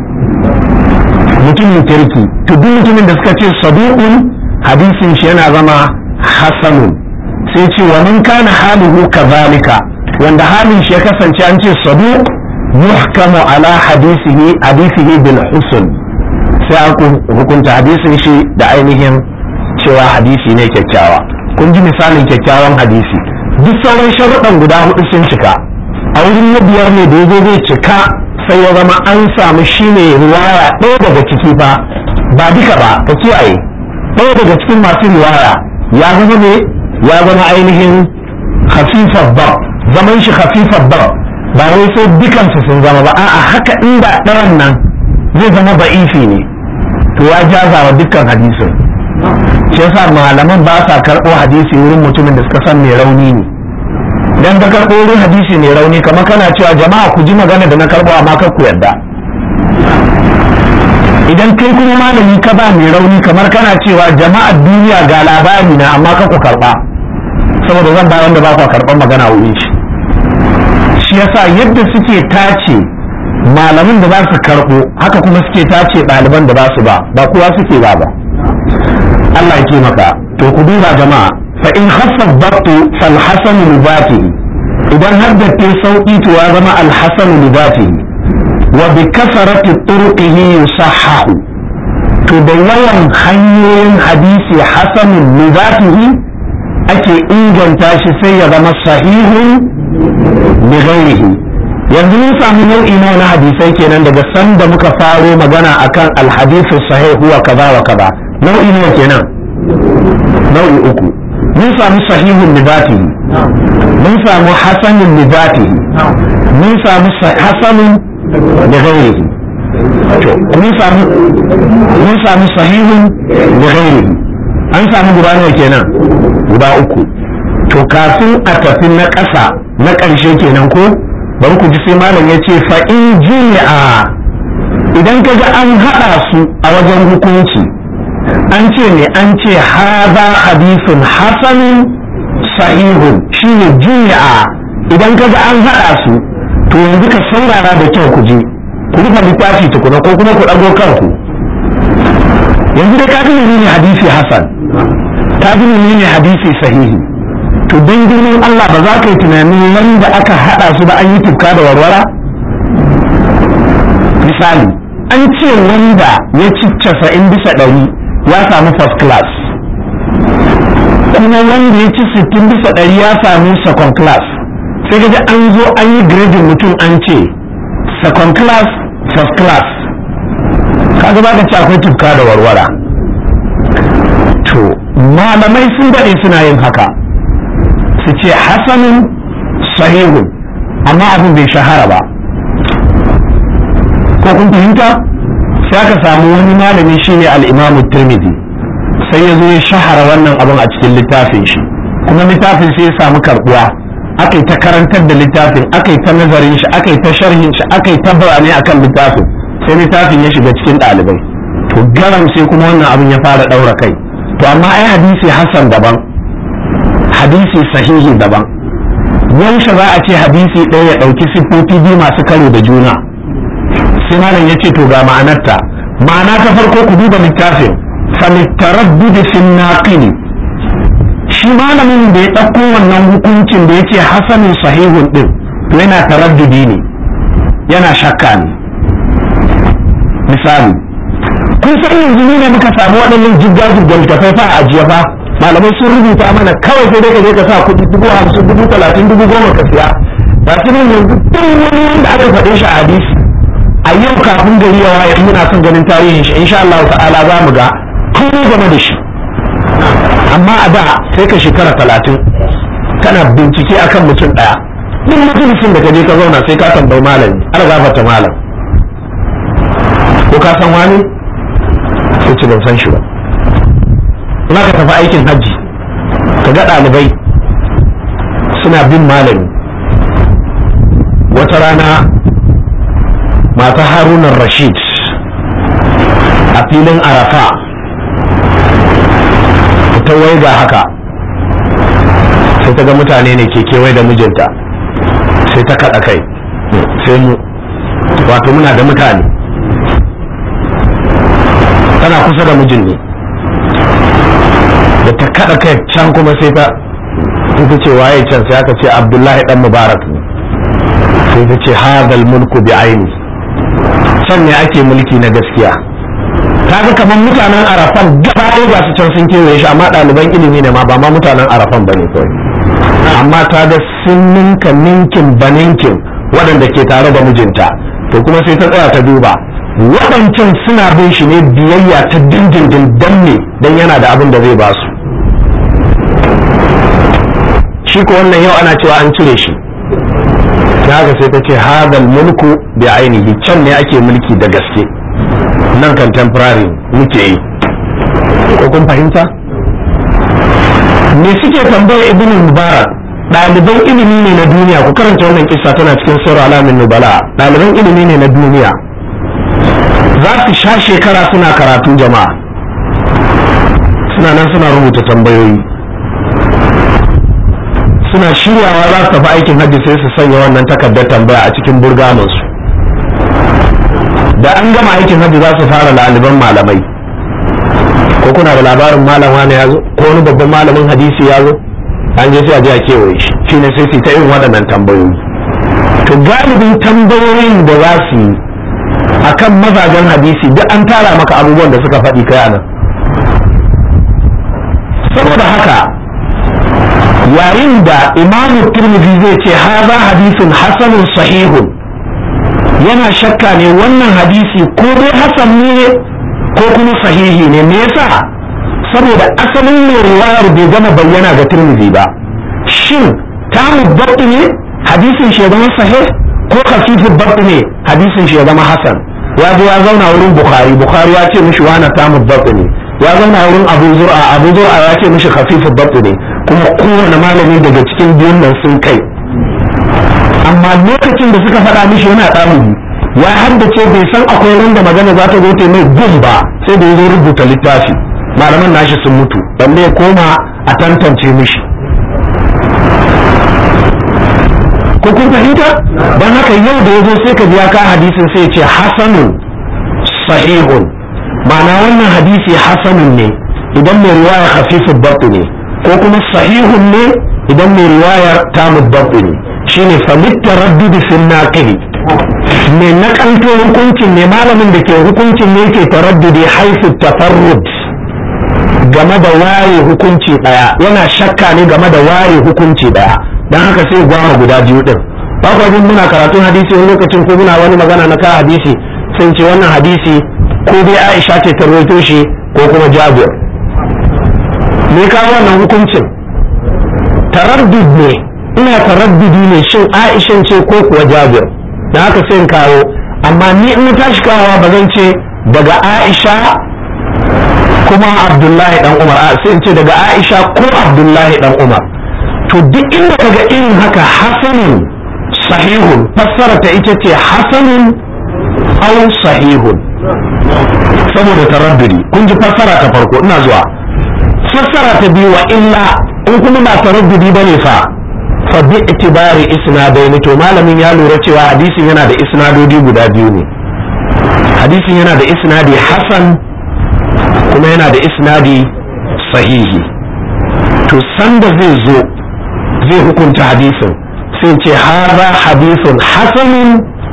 mutumin kirki to duk mutumin da suka ce saduqun hadisin shi yana zama hasanun sai ce wa man kana haluhu kazalika wanda halin shi ya kasance an ce saduq yuhkamu ala hadisihi hadisihi bil husn sai an hukunta hadisin shi da ainihin cewa hadisi ne kyakkyawa kun ji misalin kyakkyawan hadisi duk sauran sharuɗan guda hudu sun cika a wurin na biyar ne da yazo zai cika sai ya zama an samu shine riwaya ɗaya daga ciki fa ba duka ba ka kiyaye ɗaya daga cikin masu riwaya ya zama ne ya zama ainihin khafifar ba zaman shi khafifar ba ba wai sai dukansu sun zama ba a'a haka inda ɗayan nan zai zama ba'ifi ne to ya jaza wa dukkan hadisin shi yasa malaman ba sa karɓo hadisi wurin mutumin da suka san mai rauni ne dan ka karɓo wurin hadisi mai rauni kamar kana cewa jama'a ku ji magana da na karɓo amma kar ku yarda idan kai kuma malami ka ba mai rauni kamar kana cewa jama'ar duniya ga labari na amma kar ku karɓa saboda zan ba wanda ba ku karɓar magana wurin shi shi yasa yadda suke tace malamin da za su karɓo haka kuma suke tace ɗaliban da ba su ba ba kowa suke ba ba Allah ya taimaka to ku duba jama'a fa in khaffa dabtu fal hasan li dhatihi idan haddace sauki to ya zama al hasan li dhatihi wa bi kasarati turqihi yusahhahu to da yawan hanyoyin hadisi hasan li dhatihi ake inganta shi sai ya zama sahihun li ghairihi yanzu mun samu nau'i na hadisai kenan daga sanda muka faro magana akan al hadithu sahih huwa kaza wa kaza nau'i ne kenan nau'i uku mun samu sahihun lidatihi mun samu hasanun lidatihi mun samu hasanun da ghairihi to mun samu mun samu sahihun da ghairihi an samu guda nawa kenan guda uku to kafin a tafi na ƙasa na ƙarshe kenan ko bari ku ji sai malam ya ce fa in jami'a idan kaga an haɗa su a wajen hukunci an ce ne an ce haza hadisun hasanun sahihun shine jami'a idan kaga an haɗa su to yanzu ka saurara da kyau ku je ku rufe littafi tukuna ko kuma ku ɗago kanku yanzu dai ka ne hadisi hasan ka ne hadisi sahihi to don girman Allah ba za ka yi tunanin wanda aka haɗa su ba an yi tufka da warwara misali an ce wanda ya ci casa'in bisa ɗari ya samu first class kuma wanda ya ci sittin bisa ɗari ya samu second class sai gaji an zo an yi grading mutum an ce second class first class kaga ba ka ce akwai tufka da warwara to malamai sun daɗe suna yin haka su ce hasanun sahihun amma abin bai shahara ba ko kun fahimta sai aka samu wani malami shine al-Imam Tirmidhi sai ya zo ya shahara wannan abin a cikin littafin shi kuma littafin sai ya samu karbuwa aka yi ta karantar da littafin aka yi ta nazarin shi aka yi ta sharhin shi aka yi ta bayani akan littafin sai littafin ya shiga cikin ɗalibai to garam sai kuma wannan abin ya fara ɗaura kai to amma ai hadisi hasan daban hadisi sahihi daban yaushe za a ce hadisi ɗaya ya ɗauki siffofi biyu masu karo da juna sai malam ya ce to ga ma'anarta ma'ana ta farko ku duba littafin falittaraddud fi naqili shi malamin da ya ɗauko wannan hukuncin da ya ce hasanun sahihun ɗin to yana taraddudi ne yana shakka ne. Misali, kun san yanzu ne muka samu waɗannan jiggaji da littafai fa a ajiye fa malamai sun rubuta mana kawai sai dai ka je ka sa kuɗi dubu hamsin dubu talatin dubu goma ka siya ba su ne yanzu duk wani wanda aka faɗe shi a hadisi a yau kafin gari ya waye muna son ganin tarihin shi insha Allah ta'ala za mu ga komai game da shi. Amma a da sai ka shekara talatin kana bincike akan mutum ɗaya duk majalisin da ka je ka zauna sai ka tambayi malami ana gafarta malam ko ka san wani sai ce ban san shi ba. Kuma ka tafi aikin hajji ka ga ɗalibai suna bin malami. Wata rana mata Harunan Rashid a filin Arafa ta waiga haka sai ta ga mutane ne ke kewaye da mijinta sai ta kaɗa kai sai mu wato muna da mutane tana kusa da mijin ne da ta kaɗa kai can kuma sai ta ita ce waye can sai aka ce Abdullahi dan Mubarak ne sai ta ce hadal mulku bi aini can ne ake mulki na gaskiya. Kaga kamar mutanen Arafan gaba ɗaya ga su can sun kewaye shi amma ɗaliban ilimi ne ma ba ma mutanen Arafan bane kawai amma ta ga sun ninka ninkin baninkin waɗanda ke tare da mijinta to kuma sai ta tsaya ta duba waɗancan suna bin shi ne biyayya ta dindindin dan ne dan yana da abin da zai ba su shi ko wannan yau ana cewa an cire shi haka sai ta ce hadal mulku bi ainihi can ne ake mulki da gaske nan kan temporary muke yi ko kun fahimta me suke tambaya ibn mubarak ɗaliban ilimi ne na duniya ku karanta wannan kissa tana cikin sura alamin nubala ɗaliban ilimi ne na duniya za su sha shekara suna karatu jama'a suna nan suna rubuta tambayoyi suna shiryawa za su tafi aikin hajji sai su sanya wannan takardar tambaya a cikin burgamansu da an gama aikin hajji za su fara ɗaliban malamai ko kuna da labarin malam wani ya zo ko wani babban malamin hadisi ya zo an je sai a je a kewaye shi shine sai su ta yin waɗannan tambayoyi to galibin tambayoyin da za su yi akan mazajen hadisi duk an tara maka abubuwan da suka faɗi kai anan saboda haka yayin da imamu turmizi zai ce haza hadisin hasanun sahihun yana shakka ne wannan hadisi ko dai hasan ne ko kuma sahihi ne me yasa saboda asalin mai riwayar bai gama bayyana ga turmizi ba shin tamu dabtu ne hadisin shi ya zama sahih ko khafifud dabtu ne hadisin shi ya zama hasan ya zo ya zauna wurin bukhari bukhari ya ce mishi wani tamu dabtu ne ya zauna wurin abu zur'a abu zur'a ya ce mishi khafifud dabtu ne kuma kowane malami daga cikin biyun nan sun kai amma lokacin da suka faɗa mishi yana ɗalibi ya haddace bai san akwai wanda magana za ta zo ta mai gum ba sai da ya zo rubuta littafi malaman nashi sun mutu balle ya koma a tantance mishi ko kun fahimta don haka yau da ya zo sai ka biya ka hadisin sai ce hasanun sahihun ma'ana wannan hadisi hasanun ne idan mai riwaya khafifud dabt ne ko kuma sahihun ne idan mai riwayar tamud dabt ne shine famit taraddud fil naqili me nakalto hukuncin ne malamin da ke hukuncin ne yake taraddudi haifu tafarrud game da ware hukunci daya yana shakka ne game da ware hukunci daya dan haka sai gwama guda biyu din ba ku jin muna karatun hadisi wani lokacin ko muna wani magana na ka hadisi sai ce wannan hadisi ko dai Aisha ce ta rawaito shi ko kuma Jabir me ka wannan hukuncin taraddud ne ina taraddudi ne shin Aisha ce ko kuwa Jabir dan haka sai in kawo amma ni in tashi kawo ba zan ce daga Aisha kuma Abdullahi dan Umar sai in ce daga Aisha ko Abdullahi dan Umar to duk inda kaga irin haka hasanun sahihun fassara ta ita ce hasanun aw sahihun saboda taraddudi kun ji fassara ta farko ina zuwa fassara ta biyu wa illa in kuma ba taraddudi bane fa fa bi itibari isnadaini to malamin ya lura cewa hadisin yana da isnadodi guda biyu ne hadisin yana da isnadi hasan kuma yana da isnadi sahihi to sanda zai zo zai hukunta hadisin sai ce haza hadisun hasanun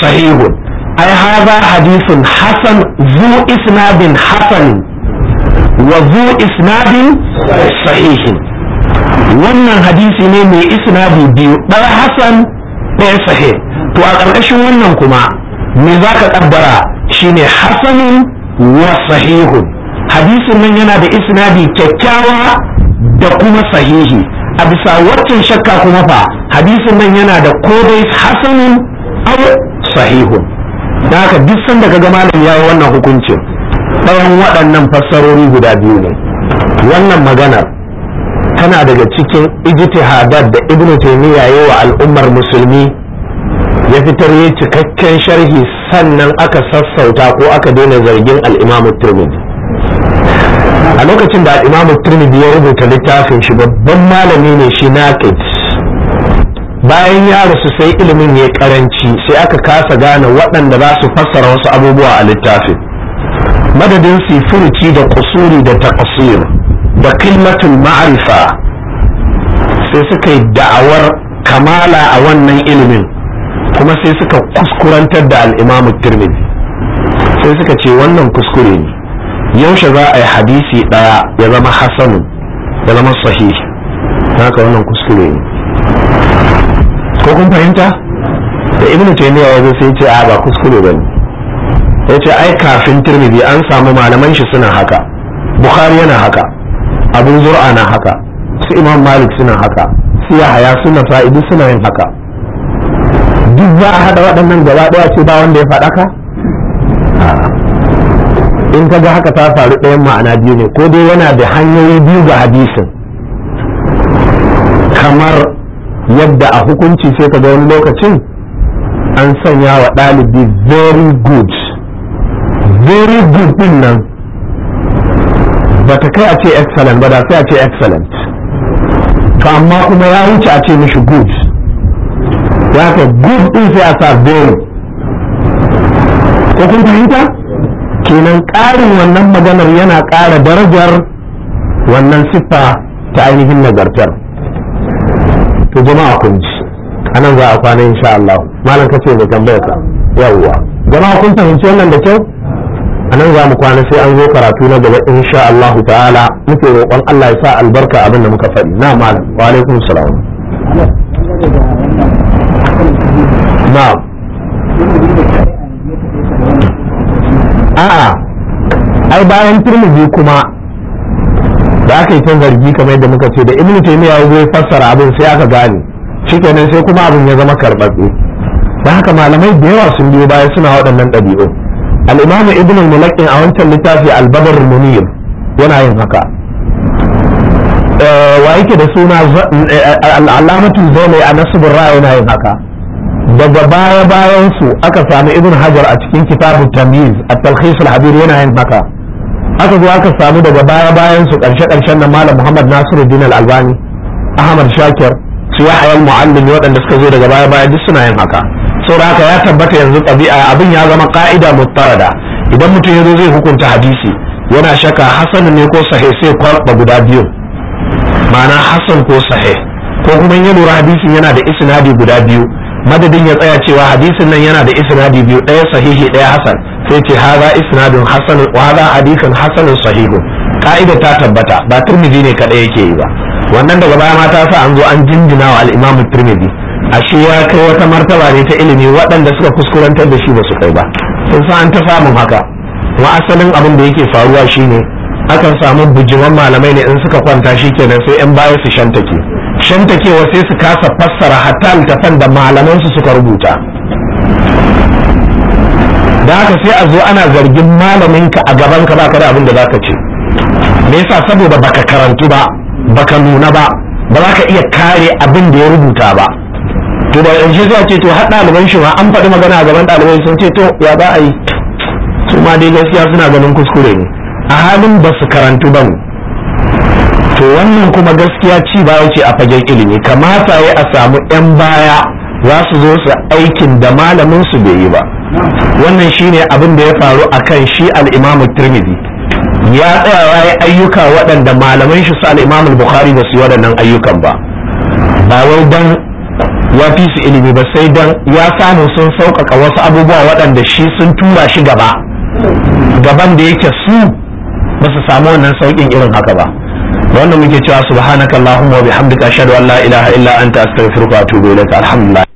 sahihun ai hadha hadithun hasan zu isnadin hasan wa zu isnadin sahihin wannan hadisi ne mai isnadi biyu ɗaya hasan ɗaya sahih to a ƙarƙashin wannan kuma me za ka ƙaddara shine hasanun wa sahihun hadisin nan yana da isnadi kyakkyawa da kuma sahihi a bisa waccan shakka kuma fa hadisin nan yana da kodai hasanun aw sahihun da haka duk sanda kaga malam yayi wannan hukuncin ɗayan waɗannan fassarori guda biyu ne wannan maganar tana daga cikin ijtihadat da ibn taymiya yayi wa al'ummar musulmi ya fitar yi cikakken sharhi sannan aka sassauta ko aka daina zargin al-imam tirmidhi a lokacin da al-imam tirmidhi ya rubuta littafin shi babban malami ne shi naqid bayan ya rasu sai ilimin ya karanci sai aka kasa gane waɗanda za su fassara wasu abubuwa a littafin madadin su furuci da kusuri da taqsir da kilmatul ma'arifa sai suka yi da'awar kamala a wannan ilimin kuma sai suka kuskurantar da al'imamu tirmidhi sai suka ce wannan kuskure ne yaushe za a yi hadisi ɗaya ya zama hasanun ya zama sahihi haka wannan kuskure ne ko kun fahimta da ibnu taymiya ya sai ce a ba kuskure bane ya ce ai kafin tirmidhi an samu malaman shi suna haka bukhari yana haka abu zur'a na haka su imam malik suna haka su yahaya suna sa'idu suna yin haka duk za a hada waɗannan gaba ɗaya ce ba wanda ya faɗa ka in ka ga haka ta faru ɗayan ma'ana biyu ne ko dai yana da hanyoyi biyu ga hadisin kamar yadda a hukunci sai ka ga wani lokacin an sanya wa ɗalibi very good very good din nan ba ta kai a ce excellent ba da sai a ce excellent to amma kuma ya wuce a ce mishi good ya ka good din sai a sa very ko kun fahimta kenan ƙarin wannan maganar yana ƙara darajar wannan siffa ta ainihin nagartar to jama'a kun ji anan za a kwana insha Allah malam kace mai tambayar ka yawwa jama'a kun fahimci wannan da kyau anan za mu kwana sai an zo karatu na gaba insha Allah ta'ala muke roƙon Allah ya sa albarka abin da muka faɗi na malam wa alaikum salam na'am a'a ai bayan Tirmidhi kuma da aka yi ta zargi kamar yadda muka ce da Ibn Taymiyyah ya zo ya fassara abin sai aka gane shikenan sai kuma abin ya zama karɓaɓɓe da haka malamai da yawa sun biyo baya suna waɗannan ɗabi'u al-Imam Ibn al-Mulaqqin a wancan littafi al-Badr al-Munir yana yin haka wa yake da suna al-Allamatu Zaini a Nasbur Ra'i yana yin haka daga baya bayan su aka samu Ibn Hajar a cikin kitabut Tamyiz at-Talkhis al-Habir yana yin haka aka zo aka samu daga baya bayan su karshe karshen nan Malam Muhammad Nasiruddin Al-Albani Ahmad Shakir su Yahya al-Muallim waɗanda suka zo daga baya baya duk suna yin haka saboda haka ya tabbata yanzu tabi'a abin ya zama ka'ida mutarada idan mutum yazo zai hukunta hadisi yana shaka hasan ne ko sahih sai kwalba guda biyu ma'ana hasan ko sahih ko kuma ya lura hadisin yana da isnadi guda biyu madadin ya tsaya cewa hadisin nan yana da isnadi biyu ɗaya sahihi ɗaya hasan sai ce haza isnadun hasan wa haza hadithun hasanun sahihun ka'ida ta tabbata ba Tirmidhi ne kadai yake yi ba wannan daga baya ma ta sa an zo an jinjina wa al-Imam Tirmidhi ashe ya kai wata martaba ne ta ilimi waɗanda suka kuskurantar da shi ba su kai ba sun sa an ta samun haka kuma asalin abin da yake faruwa shine akan samu bujiman malamai ne in suka kwanta shi kenan sai yan baya su shantake shantakewa sai su kasa fassara hatta littafan da malaman su suka rubuta da haka sai a zo ana zargin malamin ka a gaban ka baka da abin da zaka ce me yasa saboda baka karantu ba baka nuna ba ba za ka iya kare abin da ya rubuta ba to da yanzu sai ce to har ɗaliban shi ma an faɗi magana a gaban ɗalibai sun ce to ya za a yi su ma dai gaskiya suna ganin kuskure ne a halin ba su karantu ba ne to wannan kuma gaskiya ci baya ce a fagen ilimi kamata ya a samu yan baya za su zo su aikin da malamin su bai yi ba wannan shine abin da ya faru akan shi al-Imam Tirmidhi ya tsaya ya ayyuka waɗanda malaman shi su al-Imam Bukhari ba su yi waɗannan ayyukan ba ba wai dan ya fi su ilimi ba, sai dan ya samu sun sauƙaƙa wasu abubuwa waɗanda shi sun tura shi gaba gaban da yake su ba su samu wannan sauƙin irin haka ba. wannan muke cewa subhanakallahumma wa bihamdika ashhadu an la ilaha illa anta astaghfiruka wa atubu ilaik. alhamdulillah.